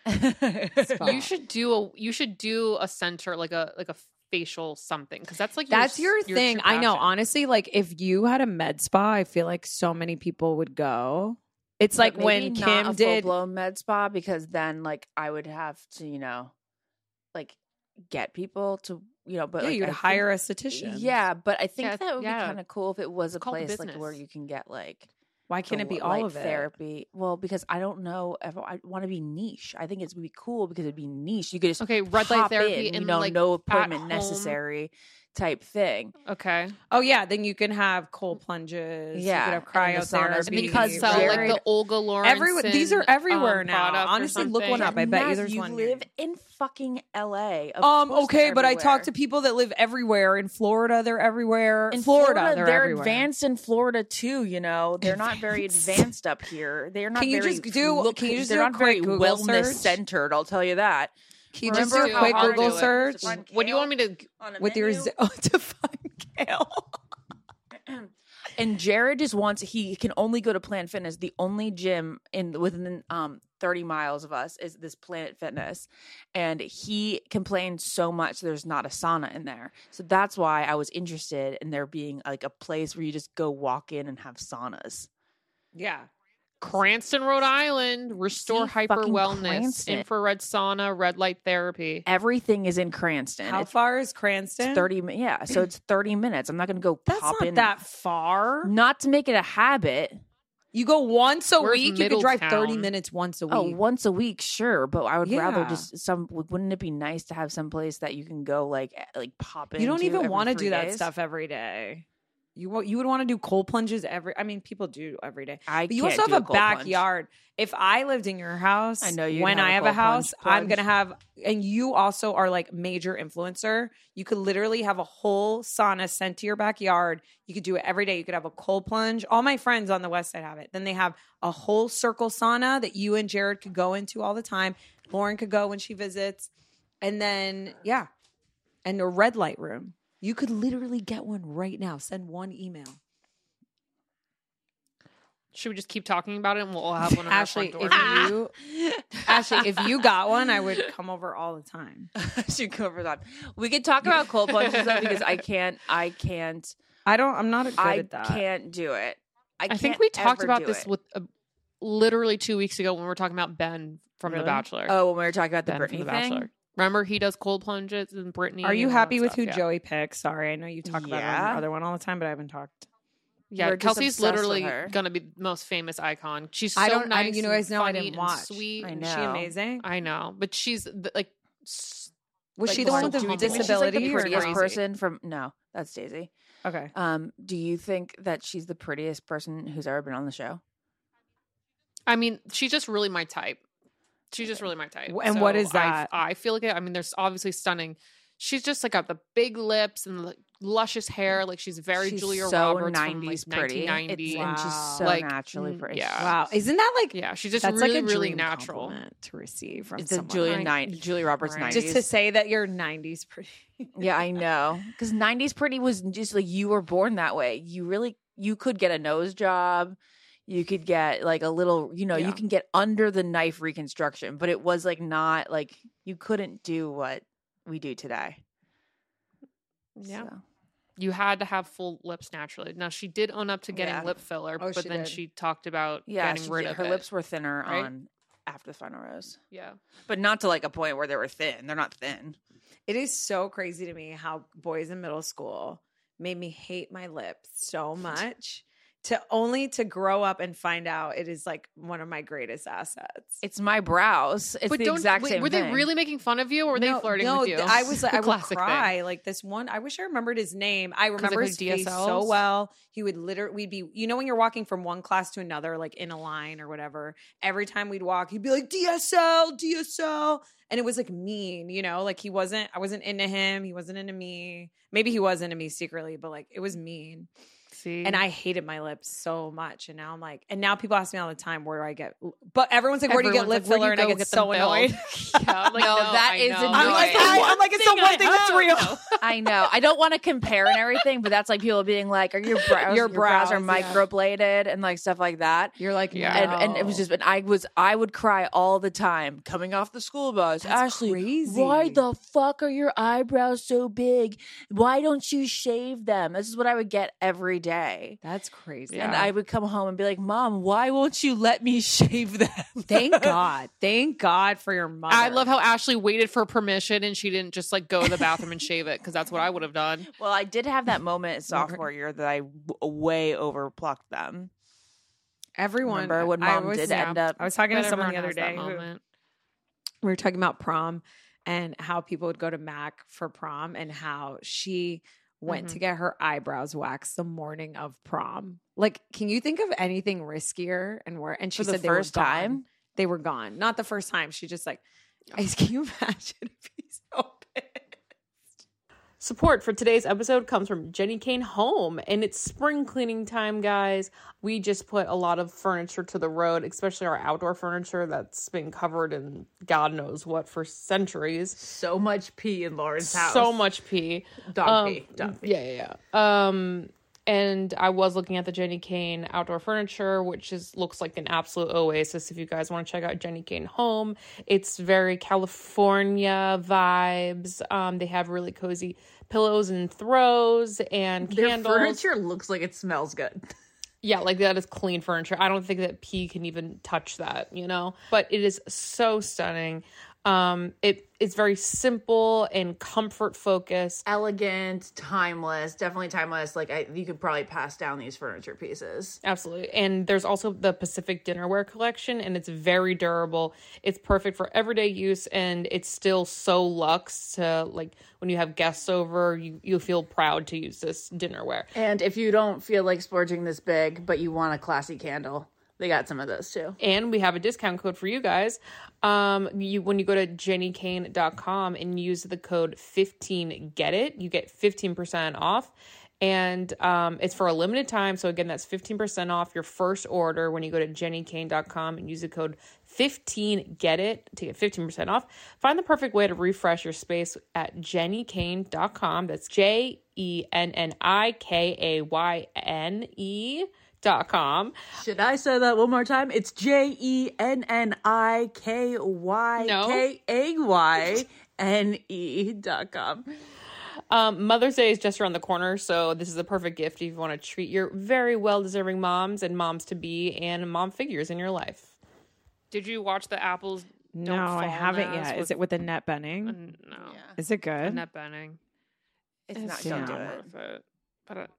spot. You should do a. You should do a center like a like a facial something because that's like That's your, your thing. true I know. passion. Honestly, like if you had a med spa, I feel like so many people would go. It's like But when maybe not Kim a did. full-blown med spa because then like I would have to, you know, like get people to, you know, but Yeah, like, you'd I think- hire a esthetician. Yeah, but I think Yeah, that would yeah. be kind of cool if it was a Call it place like where business. you can get like Why can't the it be light all of it? therapy. Well, because I don't know if I want to be niche. I think it's would be cool because it'd be niche. You could just Okay, red light pop therapy in, you and, know, like, no at appointment home. necessary type thing. Okay, Oh yeah, then you can have cold plunges. Yeah, you could have and the saunas. cryotherapy. and then you Because can sell like Jared- the Olga Lawrence. Everyone- these are everywhere now. product or Honestly, look one something. up. I bet you Naz, there's you one near live in fucking L A. Of Um. course Okay, they're but I talk everywhere. to people that live everywhere. In Florida, they're everywhere. In Florida, Florida, they're, they're everywhere. advanced in Florida too. You know, they're not very Advanced. advanced up here. They're not. Can you very just do- Look, can you just they're do a not very quick Google wellness search? centered. I'll tell you that. Can you just do Remember a how quick hard Google to- search What do you want me to? with your z- oh, to find Kale? And Jared just wants he can only go to Planet Fitness. The only gym in within um thirty miles of us is this Planet Fitness. And he complains so much there's not a sauna in there. So that's why I was interested in there being like a place where you just go walk in and have saunas. Yeah. Cranston, Rhode Island, Restore See, Hyper fucking Wellness, Cranston. infrared sauna, red light therapy. Everything is in Cranston. How It's far is Cranston? thirty mi- yeah, so it's thirty minutes. I'm not going to go That's pop not in. that far. Not to make it a habit. You go once a Where's week. You could drive thirty Middletown? minutes once a week. Oh, once a week, sure, but I would rather Yeah. just some. Wouldn't it be nice to have some place that you can go like eh, like pop in? You don't even want want to do that stuff every day. You wa- you would want to do cold plunges every. I mean, people do every day. I But you can't also have do a cold plunge. backyard. If I lived in your house, I know you'd when have I a have a cold house, plunge I'm gonna have. And you also are like major influencer. You could literally have a whole sauna sent to your backyard. You could do it every day. You could have a cold plunge. All my friends on the west side have it. Then they have a whole circle sauna that you and Jared could go into all the time. Lauren could go when she visits, and then yeah, and a red light room. You could literally get one right now. Send one email. Should we just keep talking about it and we'll have one on Ashley, our front door? if you Ashley, if you got one, I would come over all the time. should cover that. We could talk about cold plunges though because I can't. I can't. I don't. I'm not good I at that. can't do it. I, I, think can't we talked ever about do this it. with uh, literally two weeks ago when we were talking about Ben from Really? The Bachelor. Oh, when we were talking about the Ben Britney from The thing. Bachelor. Remember, he does cold plunges and Brittany. Are you and all happy that with stuff. who Yeah. Joey picks? Sorry, I know you talk about it on Yeah. the other one all the time, but I haven't talked. Yeah, We're just Kelsey's obsessed with literally her. gonna be the most famous icon. She's so I don't. nice. I, you know, and guys know I funny didn't and watch. Sweet. I and know. Is she amazing? I know, but she's the, like. s- Was like, she the one so with the humble. She's like disability? the or prettiest no? person from. No, that's Daisy. Okay. Um, do you think that she's the prettiest person who's ever been on the show? I mean, she's just really my type. She's just really my type. W- and what So is that? I, I feel like it. I mean, there's obviously stunning. She's just like got the big lips and the luscious hair. Like she's very She's Julia so Roberts nineties from like pretty. nineteen ninety. It's, and she's Wow. so Like, naturally mm, pretty. yeah. Wow. Isn't that like? Yeah, she's just That's really, like a really dream natural. compliment to receive from It's the someone. Julia I- nine, Julia Roberts Right. nineties. Just to say that you're nineties pretty. Yeah, I know. Because nineties pretty was just like you were born that way. You really you could get a nose job. You could get like a little, you know, Yeah. you can get under the knife reconstruction, but it was like not like you couldn't do what we do today. Yeah. So. You had to have full lips naturally. Now she did own up to getting Yeah. lip filler, Oh, but she then did. she talked about Yeah, getting she rid did- of her it. lips were thinner right? on after the final rose, Yeah. but not to like a point where they were thin. They're not thin. It is so crazy to me how boys in middle school made me hate my lips so much to only to grow up and find out it is like one of my greatest assets. It's my brows. It's but the don't, exact wait, same were thing. they really making fun of you or were they No, flirting no, with you? th- I was like, I would Classic thing. cry. Like this one, I wish I remembered his name. I of remember the his face so D S Ls? well. He would literally, we'd be, you know, when you're walking from one class to another, like in a line or whatever. Every time we'd walk, he'd be like D S L, D S L, and it was like mean, you know, like he wasn't. I wasn't into him. He wasn't into me. Maybe he was into me secretly, but like it was mean. See? And I hated my lips so much. And now I'm like, and now people ask me all the time, where do I get, but everyone's like, where do you get Everyone's lip like, where do filler? you And I go get get them so annoyed. filled? Yeah, I'm like, No, no, that I is know. annoying. I'm like, It's the I, one I'm like, it's the thing one I thing that's have. real. I know. I don't want to compare and everything, but that's like people being like, "Are your brows? Your brows are brows, yeah. microbladed and like stuff like that." You're like, Yeah. And and it was no. just, and I was, I would cry all the time coming off the school bus. That's Ashley, crazy. why the fuck are your eyebrows so big? Why don't you shave them? This is what I would get every day. That's crazy. And Yeah. I would come home and be like, "Mom, why won't you let me shave them?" Thank God. Thank God for your mother. I love how Ashley waited for permission and she didn't just like go to the bathroom and shave it because that's what I would have done. Well, I did have that moment sophomore year that I w- way overplucked them. everyone. Remember when I mom was, did end up? I was talking to But someone the everyone other has that day. Who, moment. we were talking about prom and how people would go to Mac for prom and how she went Mhm. to get her eyebrows waxed the morning of prom. Like, can you think of anything riskier and where? And she For the said they first were gone. time? They were gone. Not the first time. She just like, can you imagine if he's so pissed? Support for today's episode comes from Jenny Kane Home, and it's spring cleaning time, guys. We just put a lot of furniture to the road, especially our outdoor furniture that's been covered in God knows what for centuries. So much pee in Lauren's house. So much pee. Dog Um, pee. Dog pee. Yeah, yeah, yeah. Um, and I was looking at the Jenny Kane outdoor furniture, which is looks like an absolute oasis. If you guys want to check out Jenny Kane Home, it's very California vibes. Um, they have really cozy pillows and throws and Their candles. furniture looks like it smells good. Yeah, like that is clean furniture. I don't think that pee can even touch that, you know? But it is so stunning. Um, it it's very simple and comfort focused. Elegant, timeless, definitely timeless. Like I, you could probably pass down these furniture pieces. Absolutely. And there's also the Pacific Dinnerware collection, and it's very durable. It's perfect for everyday use, and it's still so luxe to, like, when you have guests over, you, you feel proud to use this dinnerware. And if you don't feel like splurging this big, but you want a classy candle, they got some of those too. And we have a discount code for you guys. Um, you when you go to jenny kane dot com and use the code fifteen get it, you get fifteen percent off. And um, it's for a limited time. So again, that's fifteen percent off your first order when you go to jenny kane dot com and use the code fifteen get it to get fifteen percent off. Find the perfect way to refresh your space at jenny kane dot com. That's J E N N I K A Y N E dot com. Should I say that one more time? It's J E N N I K Y K A Y N E dot com. Um, Mother's Day is just around the corner, so this is a perfect gift if you want to treat your very well-deserving moms and moms-to-be and mom figures in your life. Did you watch the Apples? No, Don't I Fall haven't Mask yet. with- Is it with Annette Benning? Mm, No, Is it good? Annette Benning. It's not. It's Don't not do it. worth it. But uh,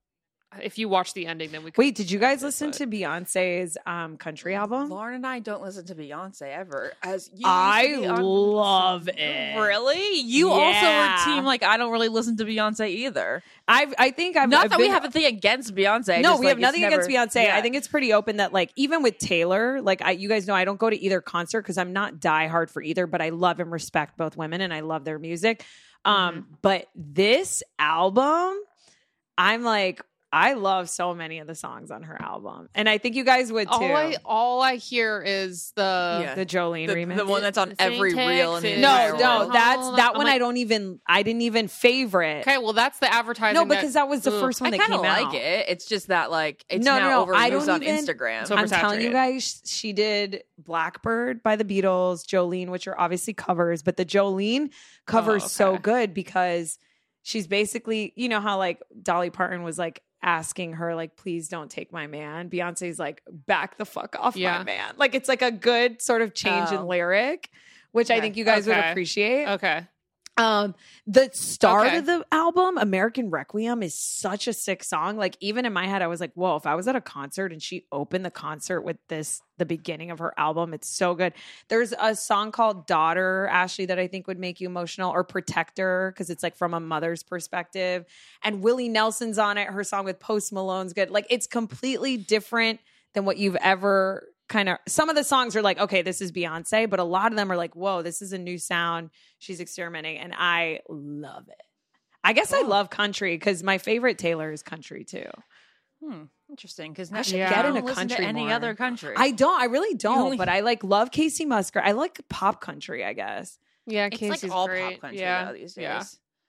if you watch the ending, then we could Wait, did you guys listen but- to Beyonce's um, country album? Lauren and I don't listen to Beyonce ever. As you used to I be on- love it. Really? You Yeah. also were team like I don't really listen to Beyonce either. I've, I think I've Not I've that we been- have a thing against Beyonce. No, just, we like, have it's nothing never- against Beyonce. Yeah. I think it's pretty open that, like, even with Taylor, like, I, you guys know I don't go to either concert because I'm not diehard for either, but I love and respect both women and I love their music. Um, Mm-hmm. But this album, I'm like, I love so many of the songs on her album, and I think you guys would too. all I all I hear is the Yeah. the Jolene the, remix, the one that's on It's every in reel in the Texas. no, entire no, world. that's that I'm one. like- I don't even. I didn't even favorite. okay. Well, that's the advertising. No, because that was the ugh. first one I that kind came of out. like it. It's just that like it's No, now no, no, I overused don't on even- Instagram. So I'm telling you oversaturated. guys, she did Blackbird by the Beatles, Jolene, which are obviously covers, but the Jolene cover is Oh, so okay. good because she's basically, you know how like Dolly Parton was like asking her like, please don't take my man. Beyonce's like, back the fuck off Yeah. my man. Like it's like a good sort of change Oh. in lyric, which I Okay. think you guys would Okay. appreciate. Okay. Um, the start Okay. of the album, American Requiem, is such a sick song. Like, even in my head, I was like, whoa, if I was at a concert and she opened the concert with this, the beginning of her album, it's so good. There's a song called Daughter, Ashley, that I think would make you emotional, or Protector, because it's like from a mother's perspective. And Willie Nelson's on it. Her song with Post Malone's good. Like, it's completely different than what you've ever kind of, some of the songs are like, okay, this is Beyonce, but a lot of them are like, whoa, this is a new sound. She's experimenting, and I love it. I guess I love country because my favorite Taylor is country too. Hmm, interesting because I should Yeah. get I into don't listen country to any more. other country. I don't. I really don't. only- But I like love Casey Musgraves. I like pop country. I guess. Yeah, it's Casey's like all great. pop country yeah. though these days. Yeah.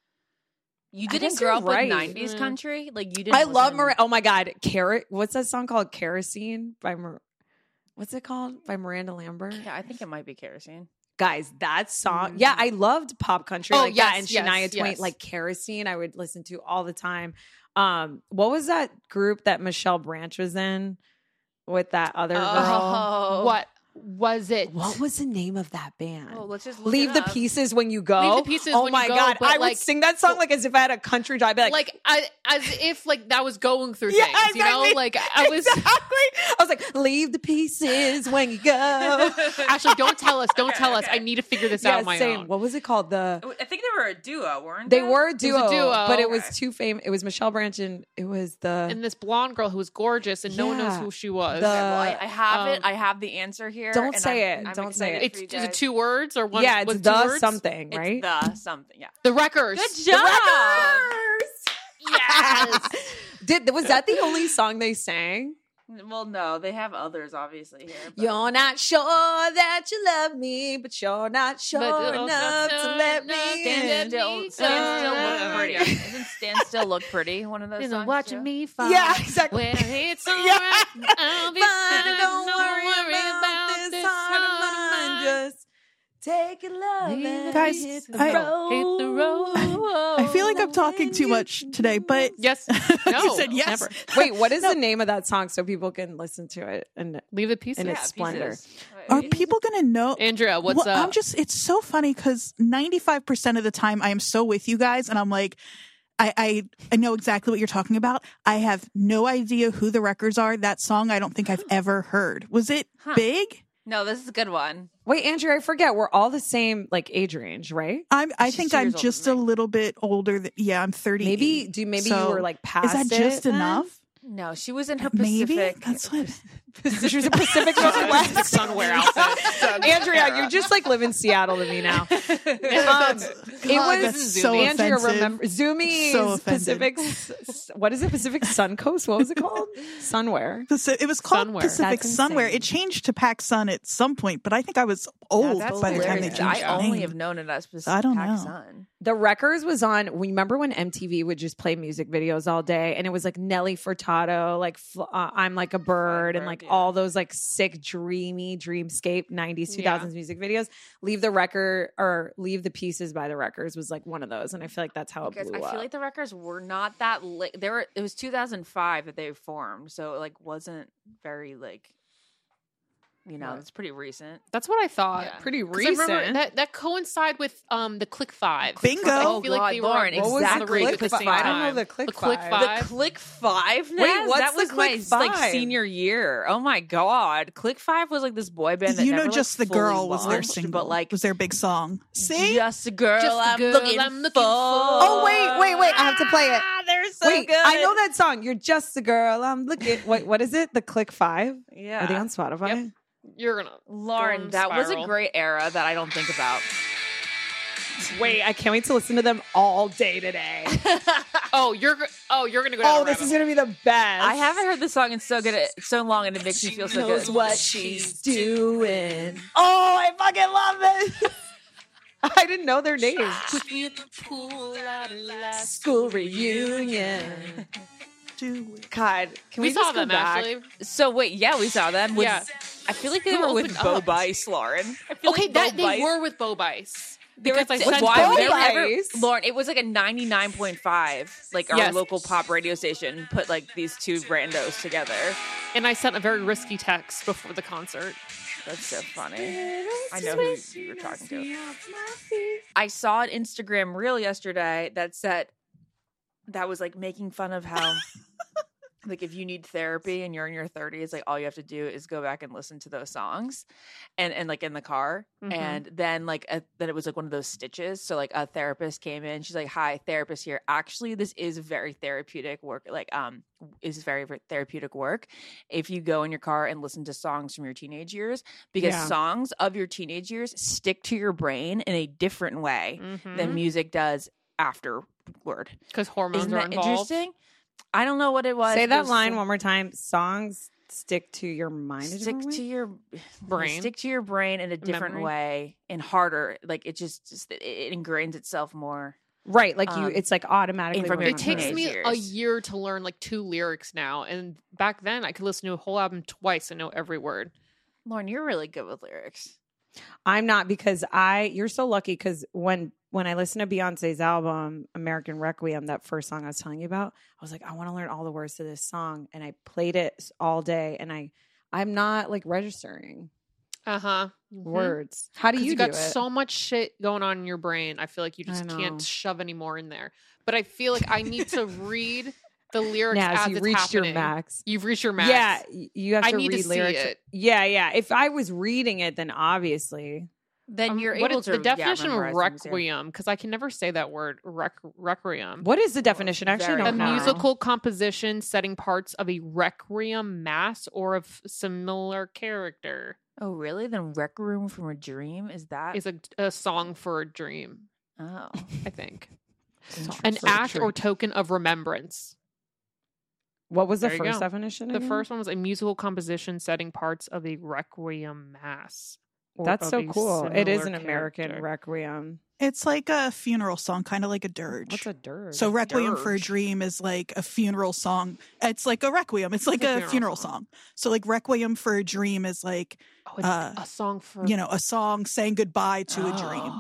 You I didn't guess grow you're up right. with nineties Mm. country, like you didn't. I listen love to- Mar- Oh my god, Carrot. What's that song called? Kerosene by Mar- What's it called by Miranda Lambert? Yeah, I think it might be Kerosene. Guys, that song. Yeah, I loved pop country Oh, like that. yes, And yes, Shania Twain, yes. like Kerosene, I would listen to all the time. Um, what was that group that Michelle Branch was in with that other girl? Oh, What was it? What was the name of that band? Oh, let's just look Leave it the up. pieces when you go. Leave the Pieces oh when my you go, god, but, I like- would sing that song like as if I had a country job. I'd be like, Like, I, as if like that was going through Yeah, things, you know? exactly. Like I was exactly. I was like, leave the pieces when you go. actually. Don't tell us. Don't tell us. I need to figure this out yeah, on my same. own. What was it called? The I think they were a duo, weren't they they? were a duo, a duo. but it was Okay. too famous. It was Michelle Branch and it was the And this blonde girl who was gorgeous, and no one knows Yeah. who she was. The- Well, I, I have it. Um, I have the answer here. Don't and say I'm- it. I'm Don't say excited it. it's for you is it guys. two words or one? yeah, was it's it two the words? something, It's right? the something. Yeah. The Wreckers. Good The job. Wreckers! Yes. Did was that the only song they sang? Well, no, they have others obviously here. but- You're not sure that you love me, but you're not sure But you're enough not to sure let enough me to in. let Still, me stand still go. look pretty. Yeah. Isn't stand still look pretty? One of those You songs. know, watching too? me fall. Yeah, exactly. Well, it's all Yeah. right. I'll be Fine, fine. don't worry about this heart of mine. Just take your love and Guys, hit the I- road. Hit the road. I feel like I'm talking too much today, but Yes. No. you said yes. Never. Wait, what is the name of that song so people can listen to it? And Leave the pieces. And Yeah, it's splendor. pieces. Are people gonna know? Andrea, what's Well, up? I'm just, it's so funny because ninety-five percent of the time I am so with you guys and I'm like, I, I, I know exactly what you're talking about. I have no idea who the Wreckers are. That song I don't think I've ever heard. Was it Huh. big? No, this is a good one. wait, Andrew, I forget. We're all the same like age range, right? I'm, I She's think two I'm years older just a than me. little bit older. Than, yeah, I'm thirty. Maybe do maybe So, you were like past Is that just it then? enough? No, she was in her Maybe Pacific. that's what. She was a Pacific Northwest sunwear outfit. Andrea, you just like live in Seattle to me now. Um, God, it that's was so Andrea. offensive. Remember Zoomies So offended. Pacific? s- What is it? Pacific Suncoast? What was it called? Sunwear. Paci- It was called Sunwear. Pacific That's Sunwear. insane. It changed to Pac Sun at some point, but I think I was old That's by the time they hilarious. changed I the only name. have known it as Pacific I don't know. Sun. The Wreckers was on. Remember when M T V would just play music videos all day, and it was like Nelly Furtado, like fl- uh, "I'm Like a Bird," and Bird, like yeah. all those like sick, dreamy, dreamscape nineties, two thousands music videos. "Leave the Record" or "Leave the Pieces" by the Wreckers was like one of those, and I feel like that's how it Because blew I up. feel like the Wreckers were not that late. They were. It was two thousand five that they formed, so it like wasn't very like You know, What? it's pretty recent. That's what I thought. Yeah. Pretty 'Cause I remember recent. that that coincide with um the Click Five. Bingo. I Oh, feel like God, they were Lauren, on What was exactly. the break Click at the Five? same I don't know time. the Click The Click Five. Five. The Click Five, Naz? Wait, what's that the was my Click like Five? senior year. Oh my god, Click Five was like this boy band that You know, never, Just like, the Girl fully was their launched, single, but like was their big song. See? Just a girl, Just a I'm, girl looking I'm looking for. for. Oh, wait, wait, wait. I have to play it. Ah, they're so Wait, good. I know that song. You're just a girl. I'm looking. Wait, what is it? The Click Five? Yeah, Are they on Spotify? Yep. You're gonna Lauren, Storm that was a Spiral. great era that I don't think about. Wait, I can't wait to listen to them all day today. Oh, you're go- oh you're gonna go. Down Oh, a this rabbit is gonna be the best. I haven't heard this song in so good, so long, and it makes me feel so knows good. what she's doing. Oh, I fucking love this. I didn't know their names. School reunion. Do it. God, can we, We, just saw go them back? actually. So wait, yeah, we saw them. With, Yeah. I feel like they Who were with opened Bo up? Bice, Lauren. I feel Okay, like that Bo they Bice- were with Bo Bice They were because I th- sent why them were they their- Bice? ever, Lauren? It was like a ninety-nine point five, like our Yes. local pop radio station put like these two randos together. and I sent a very risky text before the concert. That's so funny. I know who you were talking to. I saw an Instagram reel yesterday that said that was like making fun of how like if you need therapy and you're in your thirties, like all you have to do is go back and listen to those songs and and like in the car. Mhm. And then like a, then it was like one of those stitches. So like a therapist came in, she's like, "Hi, therapist here. Actually, this is very therapeutic work. Like um is very, very therapeutic work if you go in your car and listen to songs from your teenage years, because Yeah. songs of your teenage years stick to your brain in a different way Mm-hmm. than music does afterward." Because hormones Isn't are that involved. interesting? I don't know what it was. Say that There's line some- one more time. Songs stick to your mind. a Stick different way? to your Brain. Stick to your brain in a different Memory. way and harder. Like it just, just it, it ingrains itself more. Right, like you. Um, It's like automatically. from your It takes teenage me years. a year to learn like two lyrics now, and back then I could listen to a whole album twice and know every word. Lauren, you're really good with lyrics. I'm not, because I. You're so lucky, because when when I listened to Beyonce's album American Requiem, that first song I was telling you about, I was like, I want to learn all the words to this song, and I played it all day, and I I'm not like registering Uh huh. words. How do you, you do got it? so much shit going on in your brain. I feel like you I just know. can't shove any more in there. But I feel like I need to read the lyrics Naz, as you it's reached happening. your max. You've reached your max. Yeah, y- you have I to need to read see lyrics. it. Yeah, yeah. If I was reading it, then obviously. Then Um, you're what able is to the yeah, definition of memorize things, yeah. requiem? Because I can never say that word. Rec- requiem. What is the definition? I actually Very A don't know. musical composition setting parts of a requiem mass or of similar character Oh, really? Then Rec Room from a Dream is that? is a, a song for a dream. oh, I think Song an for a act or dream. token of remembrance. What was the There you first go. definition? The again? first one was a musical composition setting parts of a requiem mass. or That's of so a cool. It is an similar American character. requiem. It's like a funeral song, kind of like a dirge. What's a dirge? So Requiem for a dirge? Dream is like a funeral song. It's like a requiem. It's like A a funeral funeral song. song. So like Requiem for a Dream is like, Oh, it's uh, a song for you know, a song saying goodbye to a dream.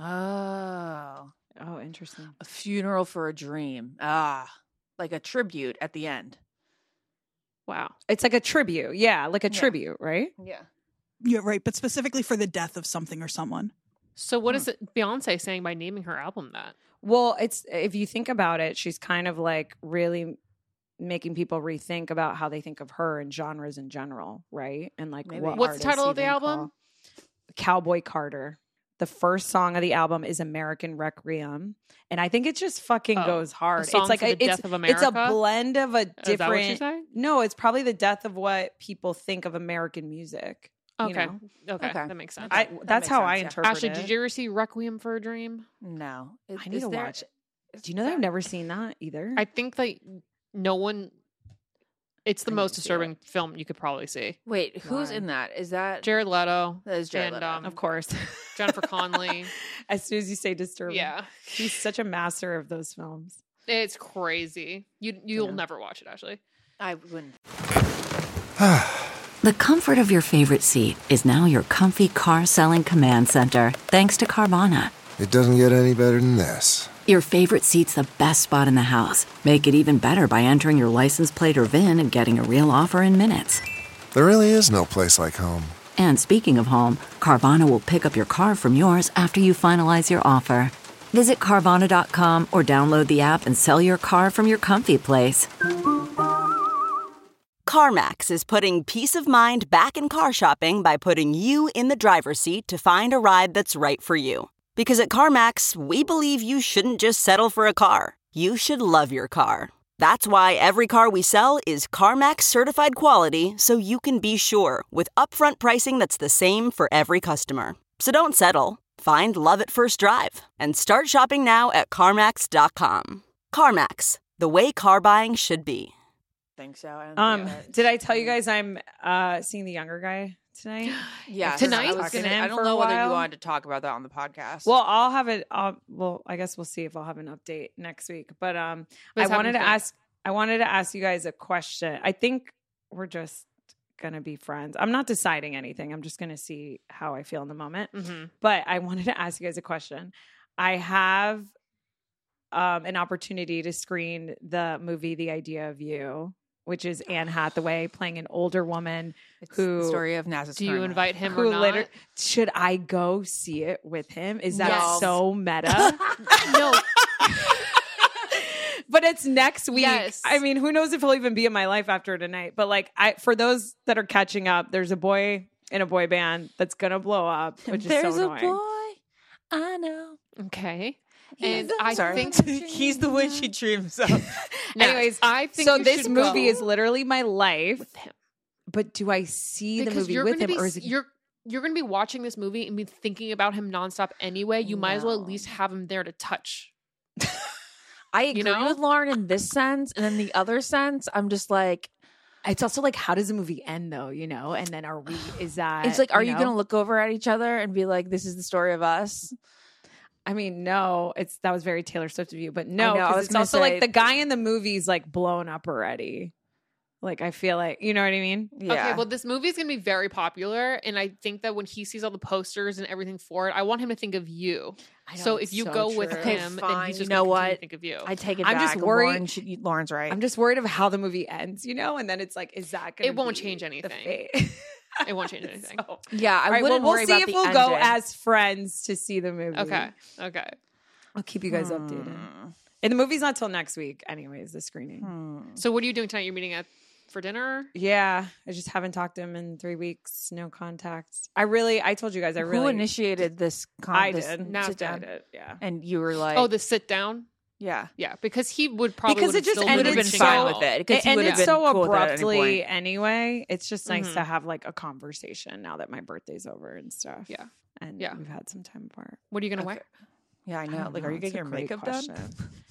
oh, oh, interesting. a funeral for a dream. Ah, like a tribute at the end. Wow. It's like a tribute. Yeah, like a Yeah. tribute, right? Yeah. Yeah, right. But specifically for the death of something or someone. So what Hmm. is it Beyonce saying by naming her album that? Well, it's if you think about it, she's kind of like really making people rethink about how they think of her and genres in general, right? And like Maybe. what What's the title artists of the even album? call- Cowboy Carter. The first song of the album is American Requiem, and I think it just fucking Oh, goes hard. a song It's like for a, the it's, death of it's a America? blend of a Is that what you're different. saying? No, it's probably the death of what people think of American music. you Okay. know? okay. Okay. That makes sense. I That that's makes how sense, I yeah. interpret Ashley, it. did you ever see Requiem for a Dream? No, Is- I need is to there- watch it. is Do you know that I've that- never seen that either? I think that no one it's the I need most to see disturbing film you could probably see. Wait, who's Why? in that? Is that Jared Leto that is Jared and Leto. um, of course. Jennifer Connelly. As soon as you say disturbing. Yeah. He's such a master of those films. It's crazy. You you'll Yeah. never watch it, Ashley. I wouldn't. The comfort of your favorite seat is now your comfy car selling command center, thanks to Carvana. It doesn't get any better than this. Your favorite seat's the best spot in the house. Make it even better by entering your license plate or V I N and getting a real offer in minutes. There really is no place like home. And speaking of home, Carvana will pick up your car from yours after you finalize your offer. Visit Carvana dot com or download the app and sell your car from your comfy place. CarMax is putting peace of mind back in car shopping by putting you in the driver's seat to find a ride that's right for you. Because at CarMax, we believe you shouldn't just settle for a car. You should love your car. That's why every car we sell is CarMax certified quality, so you can be sure with upfront pricing that's the same for every customer. So don't settle. Find love at first drive and start shopping now at CarMax dot com. CarMax, the way car buying should be. think so. I don't Um, think did I tell you guys I'm uh seeing the younger guy tonight? Yeah, Tonight? I, was Talking gonna, to him I don't for a know whether you while. wanted to talk about that on the podcast. Well, I'll have it. I'll, well, I guess we'll see if I'll have an update next week. But um, What's I wanted to happening? ask. I wanted to ask you guys a question. I think we're just gonna be friends. I'm not deciding anything. I'm just gonna see how I feel in the moment. Mhm. But I wanted to ask you guys a question. I have um an opportunity to screen the movie The Idea of You, which is Anne Hathaway playing an older woman it's who the story of Nazis. Do you invite him who or not? later should I go see it with him? Is that Yes. so meta? No. But it's next week. Yes. I mean, who knows if he'll even be in my life after tonight. But like I for those that are catching up, there's a boy in a boy band that's gonna blow up, which There's is so a annoying. boy I know. Okay. He's And the- I Sorry. think he's the one she dreams of. Anyways, I think so you this should movie go is literally my life. with him. But do I see the Because movie you're with gonna him, be, or is it? you're you're going to be watching this movie and be thinking about him nonstop anyway. You might as well at No. least have him there to touch. I agree know? with Lauren in this sense, and in the other sense, I'm just like, It's also like, how does the movie end, though? You know, and then are we? Is that? it's like, are you, know? going to look over at each other and be like, "This is the story of us"? I mean, no. It's that was very Taylor Swift of you, but no, know, I 'cause was it's gonna also say- like the guy in the movie's like blown up already. Like I feel like you know what I mean. Yeah. Okay, well, this movie is going to be very popular. And I think that when he sees all the posters and everything for it, I want him to think of you. I know, So it's if you so go with true. Okay, him, then fine. he's You just know gonna continue what? to think of you. I take it I'm back. just worried- Lauren should, Lauren's right. I'm just worried of how the movie ends, you know, and then it's like, is that going? It won't be change the anything. fate? It won't change anything. So- yeah, I All right, well, wouldn't we'll worry see about if the we'll go ending. as friends to see the movie. Okay. Okay. I'll keep you guys updated. Hmm. And the movie's not till next week, anyways. The screening. Hmm. So what are you doing tonight? You're meeting at for dinner? Yeah, I just haven't talked to him in three weeks. No contact. I really, I told you guys, I Who really initiated this? Con- I this did. Now sit down? I did. Yeah. And you were like, Oh, the sit down? yeah. Yeah, because he would probably Because it would've just still ended Would have been reaching fine out. with it because he and would have it's been so cool with it at any abruptly point. anyway. It's just nice to Mhm. have like a conversation now that my birthday's over and stuff. Yeah. And Yeah. we've had some time apart. What are you gonna Okay. wear? Yeah, I I know. don't Like, know. are you It's getting a your great makeup done? question.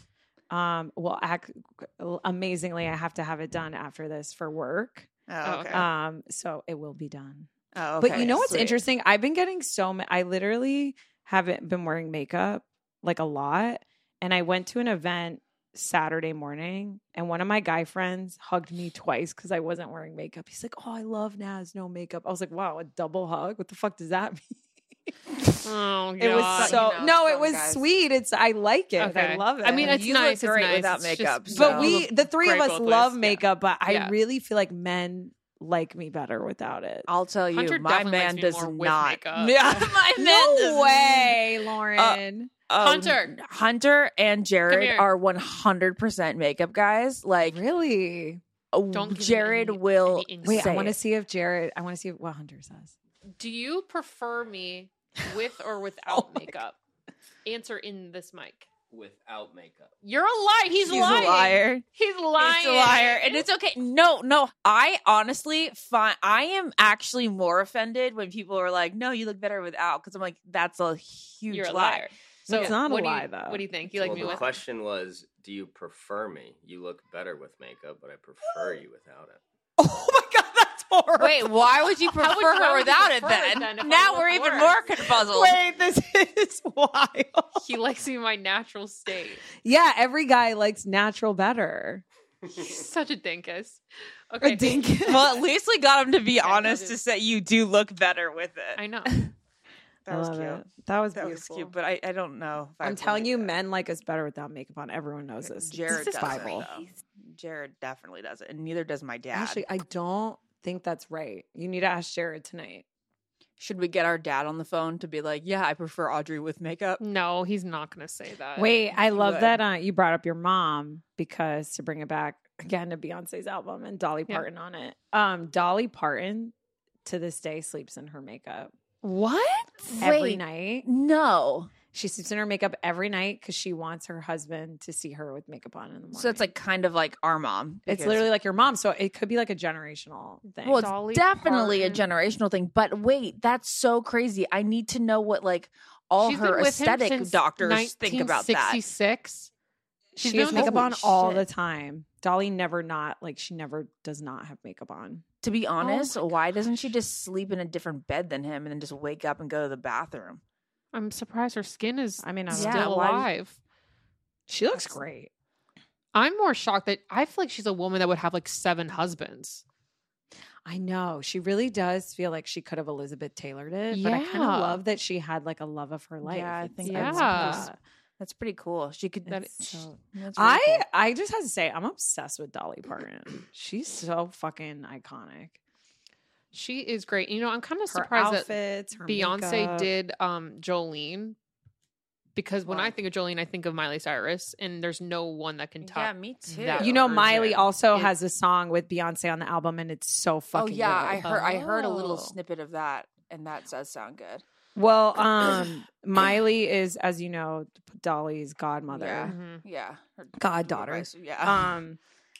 Um, well, ac- amazingly, I have to have it done after this for work. Oh, okay. Um, so it will be done. Oh, okay. But you know what's Sweet. interesting? I've been getting so ma- I literally haven't been wearing makeup like a lot. And I went to an event Saturday morning and one of my guy friends hugged me twice because I wasn't wearing makeup. He's like, "Oh, I love Naz, no makeup." I was like, "Wow, a double hug? What the fuck does that mean?" Oh, It was God. so You know, no, it some was guys- sweet. It's I like it. Okay. I love it. I mean, And it's you look nice. It's great nice. without It's just- makeup, but so- we the three of Great us both love ways. Yeah. makeup, but I Yeah. really feel like men like me better without it. I'll tell you, Hunter my definitely likes man me does more with not. makeup. Yeah, my man does No way, Lauren. Oh, Hunter. Hunter and Jared here. are one hundred percent makeup guys. Like, really? oh, Don't give me Jared any- will any Wait, insight. I want to say see if Jared. I want to see what Hunter says. Do you prefer me with or Oh without makeup? Answer in this mic. Without makeup. You're a liar. He's, He's lying. a liar. He's lying. He's a liar, and it's okay. No, no, I honestly find I am actually more offended when people are like, "No, you look better without," because I'm like, that's a huge You're a lie. liar. So It's not a what do you- lie, though. What do you think? You like well, me the with? question was, do you prefer me? You look better with makeup, but I prefer you without it. Oh my god, that's horrible. Wait, why would you prefer How would- why her would you without it prefer it then? then if I now look we're even worse? more confuzzled. Wait, this is wild. He likes me in my natural state. Yeah, every guy likes natural better. He's such a dinkus. Okay, A dinkus. Well, at least we got him to be Okay, honest that to is- say you do look better with it. I know. That I was love cute. it. That was That beautiful. was cute, but I, I don't know. If I I'm would telling like you, that. men like us better without makeup on. Everyone knows this. Jared It's doesn't. Bible. though. Jared definitely doesn't, and neither does my dad. Actually, I don't think that's right. You need to ask Jared tonight. Should we get our dad on the phone to be like, yeah, I prefer Audrey with makeup? No, he's not going to say that. Wait, I love would. that uh, you brought up your mom because to bring it back again to Beyonce's album and Dolly Yeah. Parton on it. Um, Dolly Parton to this day sleeps in her makeup What? every Wait, night. No. She sleeps in her makeup every night because she wants her husband to see her with makeup on in the morning. So it's like kind of like our mom. it's because- literally like your mom. So it could be like a generational thing. Well, it's Dolly definitely Parton. a generational thing. But wait, that's so crazy. I need to know what like all She's been her with him aesthetic since doctors think about that. nineteen sixty-six. She's she been has with makeup him- on Holy all shit. the time. Dolly never not like she never does not have makeup on. To be honest, Oh my why doesn't she just sleep in a different bed than him and then just wake up and go to the bathroom? I'm surprised her skin is I mean, I don't still know. Yeah, why does- alive. She looks great. I'm more shocked that I feel like she's a woman that would have like seven husbands. I know. She really does feel like she could have Elizabeth Taylored it. But I kind Yeah. of love that she had like a love of her life. Yeah, I It's- think Yeah. that's pretty, that's pretty cool. She could. That That's, so- that's really I cool. I just have to say I'm obsessed with Dolly Parton. She's so fucking iconic. She is great. You know, I'm kind of Her surprised that outfits, her Beyonce makeup. did um Jolene, because when I Why? think of Jolene, I think of Miley Cyrus, and there's no one that can top. Yeah, me too. that You know, version. Miley also It- has a song with Beyonce on the album, and it's so Oh fucking yeah, good. I heard. I heard a little Oh. snippet of that, and that does sound good. Well, um, Miley is, as you know, Dolly's godmother, Yeah. Mhm. Yeah, her goddaughter. Yeah. Um,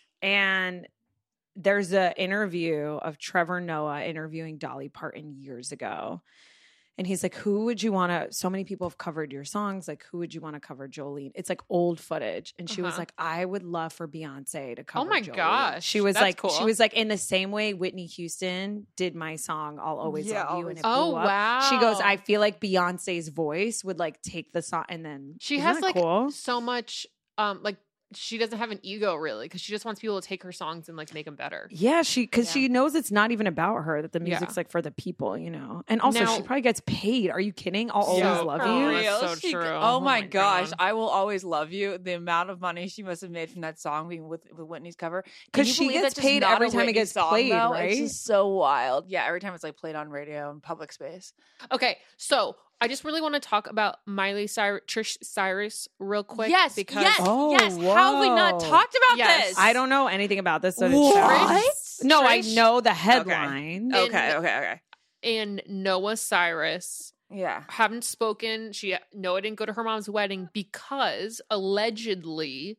and there's a interview of Trevor Noah interviewing Dolly Parton years ago. And he's like, who would you want to, so many people have covered your songs. Like, who would you want to cover Jolene? It's like old footage. And she was Uh-huh. like, I would love for Beyonce to cover my Jolene. gosh, She was that's like, cool. she was like, in the same way Whitney Houston did my song, I'll Always Yeah, Love You. Always And it Oh, blew up. wow. She goes, I feel like Beyonce's voice would like take the song and then She isn't has that like cool? so much, um, like she doesn't have an ego really, because she just wants people to take her songs and like make them better. Yeah, she because Yeah. she knows it's not even about her, that the Yeah. music's like for the people, you know. And also, Now- she probably gets paid. Are you kidding? I'll always Yeah, love for you. real. That's so She- true. Oh, Oh my my gosh, God. I will always love you. The amount of money she must have made from that song being with, with Whitney's cover. Can 'Cause you she believe gets that's just paid not every a time it Whitney gets song, played, though? right? It's just so wild. Yeah, every time it's like played on radio in public space. Okay, so I just really want to talk about Miley Cyrus, Trish Cyrus, real quick. yes, because yes, Oh, yes. How have we not whoa. talked about Yes. this? I don't know anything about this. So did What? Trish. No, I Trish- know the headline. Okay. Okay, okay, okay. and Noah Cyrus Yeah. haven't spoken. She Noah didn't go to her mom's wedding because allegedly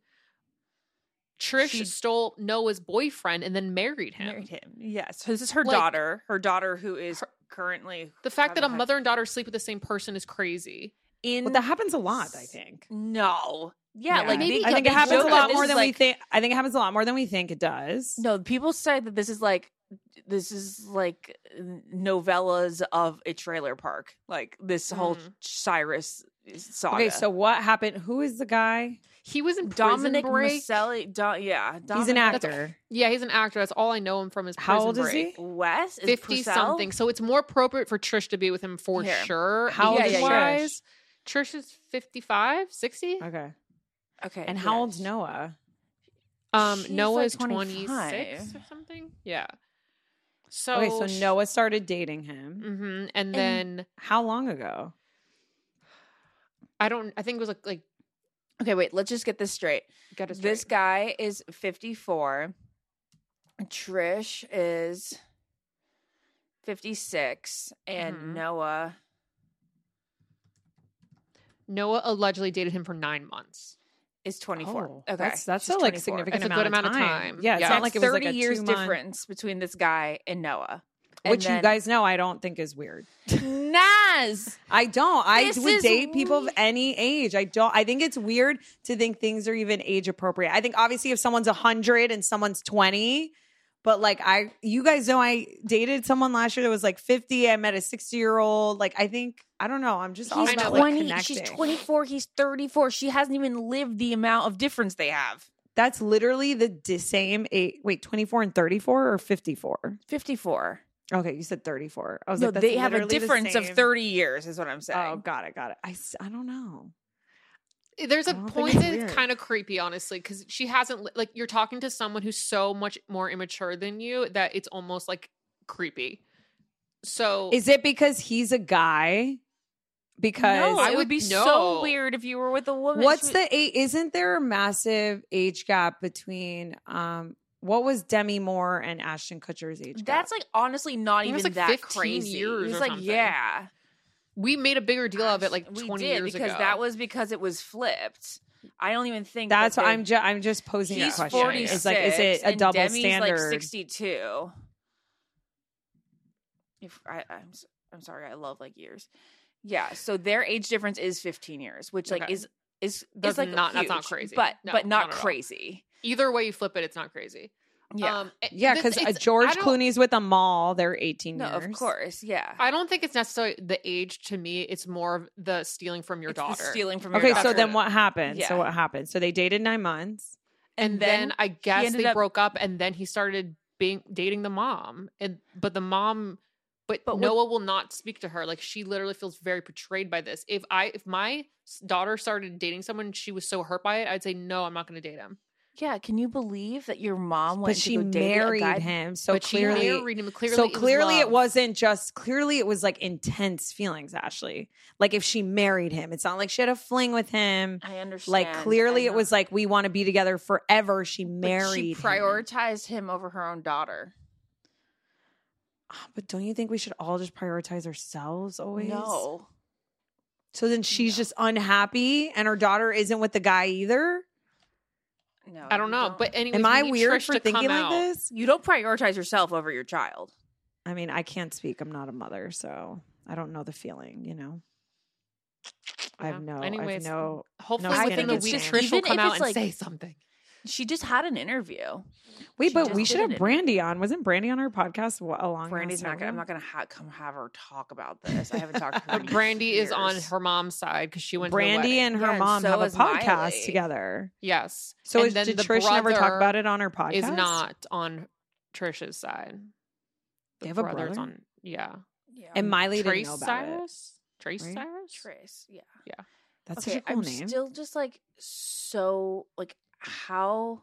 Trish She- stole Noah's boyfriend and then married him. Married him. Yes. So this is her Like- daughter. Her daughter who is currently The fact that a haven't had- mother and daughter sleep with the same person is crazy. in Well, that happens a lot, I think. No. Yeah, Yeah. like Maybe- they, I think they it happens a joke lot that more this than is we like- think. I think it happens a lot more than we think it does. No, people say that this is like this is like novellas of a trailer park. Like this whole Mm. Cyrus saga. Okay, so what happened? Who is the guy? He was in Dominic Prison Break. Maselli, Do, yeah, He's an Dominic- actor. Yeah, he's an actor. That's all I know him from. Is How Prison old is Break. he? Wes is Fifty Purcell? something. So it's more appropriate for Trish to be with him for Here. sure. How old age is wise, Trish is fifty-five, sixty. Okay. Okay, And how yeah. old's Noah? Um, She's Noah like is twenty-six twenty-five. or something. Yeah. So Okay, so sh- Noah started dating him. Mhm, and then How long ago? I don't. I think it was like like Okay, wait. Let's just get this straight. get us This guy is fifty-four. Trish is fifty-six, and Mhm. Noah Noah allegedly dated him for nine months. is twenty-four. Oh, okay, that's that's she's a like twenty-four. significant That's a amount, good amount of of time. time. Yeah, it's Yeah. not That's like it was thirty like a years two-month- difference between this guy and Noah. And which you then- guys know I don't think is weird. Naz. I don't. I This would is date people of we- any age. I don't. I think it's weird to think things are even age appropriate. I think obviously if someone's a hundred and someone's twenty, but like I, you guys know I dated someone last year that was like fifty. I met a sixty year old. Like I think I don't know. I'm just all He's about twenty. like she's connecting. twenty-four. He's thirty-four. She hasn't even lived the amount of difference they have. That's literally the di- same age. Wait, twenty-four and thirty-four or fifty-four? fifty-four. Okay, you said thirty-four. I was No, like, that's they have a literally the difference of same. thirty years, is what I'm saying. Oh, got it, got it. I, s- I don't know. There's I a don't think point it's that weird. it's kind of creepy, honestly, because she hasn't li- like you're talking to someone who's so much more immature than you that it's almost like creepy. So Is it because he's a guy? Because No, I it would would be know. so weird if you were with a woman. what's She- the age? Isn't there a massive age gap between um what was Demi Moore and Ashton Kutcher's age gap? That's like honestly not It was even like that fifteen crazy. years It was or like something. yeah, we made a bigger deal of it like we twenty did years because ago. that was because it was flipped. I don't even think That's that what they- I'm just I'm just posing He's a question. forty-six. It's like, is it a and double Demi's standard? like sixty-two. If I, I'm s- I'm sorry, I love like years. Yeah, so their age difference is fifteen years, which like Okay. is is That's is like not- that's not huge, crazy. but No, but not, not at all. crazy. Either way you flip it, it's not crazy. Yeah, Um, it- Yeah, this- because it's- George I don't- Clooney's with a mall. They're eighteen no, years. of course, yeah. I don't think it's necessarily the age to me. It's more of the stealing from your It's the daughter. stealing from your Okay, daughter. so then what happened? Yeah. So what happened? So they dated nine months. and, and then, then I guess ended they up- broke up, and then he started being dating the mom, and but the mom, but, But what- Noah will not speak to her. Like she literally feels very betrayed by this. If I if my s- daughter started dating someone, she was so hurt by it, I'd say no, I'm not going to date him. Yeah, can you believe that your mom went But to she go date a married guy? him. So but clearly, she married him. Clearly, so it was clearly it love. wasn't just clearly it was like intense feelings, Ashley. Like if she married him, it's not like she had a fling with him. I understand. Like clearly I it know. was like we want to be together forever. She But married she him. prioritized him over her own daughter. Ah, But don't you think we should all just prioritize ourselves always? No. So then she's just unhappy and her daughter isn't with the guy either? No. I don't you know, but anyways, Am I we need weird Trish for to thinking come like out. this? you don't prioritize yourself over your child. I mean, I can't speak. I'm not a mother, so I don't know the feeling, you know. I have Yeah. no, Anyways, I have no. Hopefully, no within skin the in the week, game. Trish will Even come if out it's and like- say something. She just had an interview. Wait, She but just we should did have it. Brandy on. Wasn't Brandy on our podcast a long? Brandy's time not gonna. I'm ago? not gonna ha- come have her talk about this. I haven't talked to her. But in Brandy is on years. her mom's side because she went Brandy to the wedding. and her Yeah, and mom so have a is podcast Miley. together. Yes. So And is, then did the Trish never talk brother about it on her podcast? Is not on Trish's side. They have a brother's brother? on. Yeah. Yeah. And Miley Trace didn't know about Cyrus. Trace Right? Cyrus. Trace. Yeah. it. That's okay, such a cool I'm name. still just like so like how.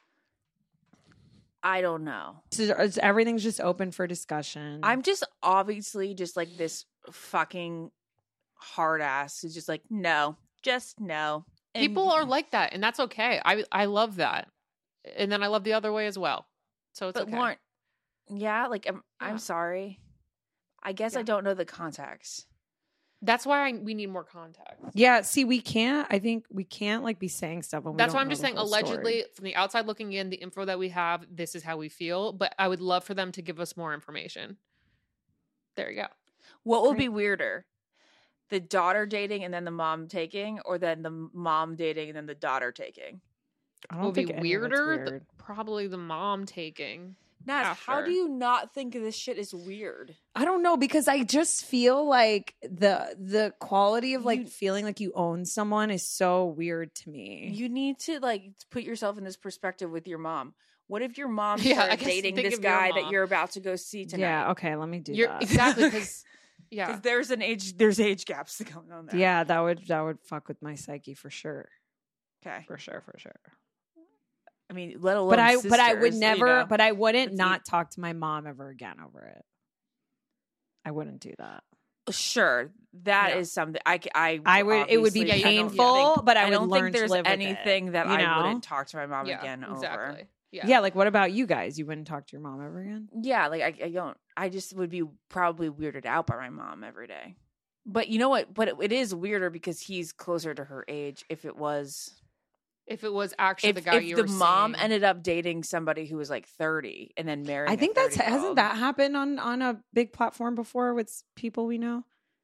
I don't know. So it's- everything's just open for discussion. I'm just obviously just like this fucking hard ass who's just like, no, just no. And People are like that, and that's okay. I I love that, and then I love the other way as well. So it's but okay. Lauren, yeah, like I'm Yeah. I'm sorry. I guess I Yeah. don't know the context. That's why I, we need more context. yeah. See, we can't. I think we can't like be saying stuff. When we That's don't why I'm know just the saying, whole story. allegedly, from the outside looking in, the info that we have, this is how we feel. But I would love for them to give us more information. There you go. What would Great. be weirder? The daughter dating and then the mom taking, or then the mom dating and then the daughter taking? I What don't would be think any of it's weirder? The- weird. probably the mom taking. Naz, how After. do you not think this shit is weird? I don't know because I just feel like the the quality of like You- feeling like you own someone is so weird to me. You need to like put yourself in this perspective with your mom. What if your mom Yeah, I started guess dating think this of your guy that mom. you're about to go see tonight? yeah. Okay. Let me do You're that. exactly because yeah. Because there's an age, there's age gaps going on there. Yeah, that would that would fuck with my psyche for sure. Okay. For sure. For sure. I mean, let alone. But I but I would sisters, you never. know. But I wouldn't It's not talk to my mom ever again over it. I wouldn't do that. Sure, that is Yeah. something I c- I I would. It would be obviously- I don't painful, think- but I, I would don't learn think there's to live with it, anything that you I know? wouldn't talk to my mom yeah, again over. exactly. Yeah. Yeah. Like, what about you guys? You wouldn't talk to your mom ever again? Yeah, like I, I don't. I just would be probably weirded out by my mom every day. But you know what? But it, it is weirder because he's closer to her age. If it was, If it was actually if, the guy if you the were mom seeing. ended up dating somebody who was like thirty and then marrying, I think a that's hasn't thirty-year-old. that happened on on a big platform before with s- people we know.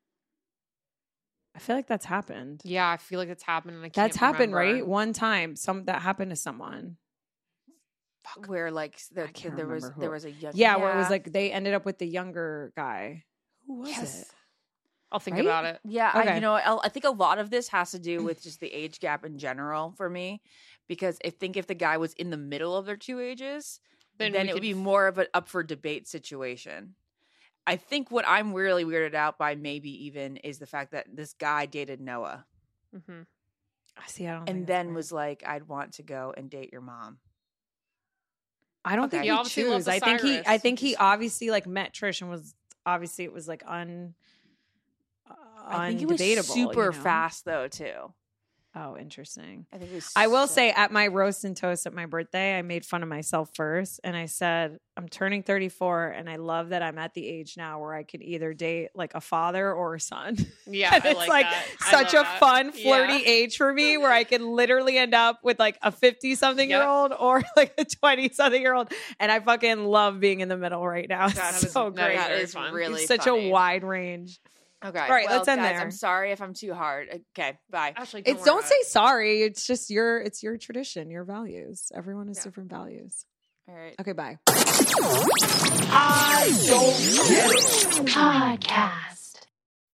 I feel like that's happened. Yeah, I feel like it's happened. And I can't That's happened, remember. right? One time, some that happened to someone. where like there, I can't there was remember who there it- was a young Yeah, where it was like they ended up with the younger guy. Who was Yes. it? I'll think Right? about it. Yeah, I, Okay. you know, I, I think a lot of this has to do with just the age gap in general for me, because I think if the guy was in the middle of their two ages, Then then, we it would could be f- more of an up for debate situation. I think what I'm really weirded out by, maybe even, is the fact that this guy dated Noah Mm-hmm. I see. I don't. think and that's then right. was like, "I'd want to go and date your mom." I don't Okay. think He he obviously chose. loves I think he. I Osiris. think he obviously like met Trish and was obviously it was like un. Uh, I think it was undebatable, super you know? fast though too. Oh, interesting. I think it was. I will so- say at my roast and toast at my birthday, I made fun of myself first. And I said, I'm turning thirty-four and I love that I'm at the age now where I could either date like a father or a son. Yeah, and I it's like like that. I such a love that. fun, flirty Yeah. age for me where I could literally end up with like a fifty something Yep. year old or like a twenty something year old. And I fucking love being in the middle right now. It's That is- so that great. That very is fun. really It's such funny. a wide range. Okay, All right, well, let's end guys, there. I'm sorry if I'm too hard. Okay, bye. Ashley, It's don't say sorry. It's just your it's your tradition, your values. Everyone has Yeah. different values. All right. Okay, bye. I don't get it. Podcast.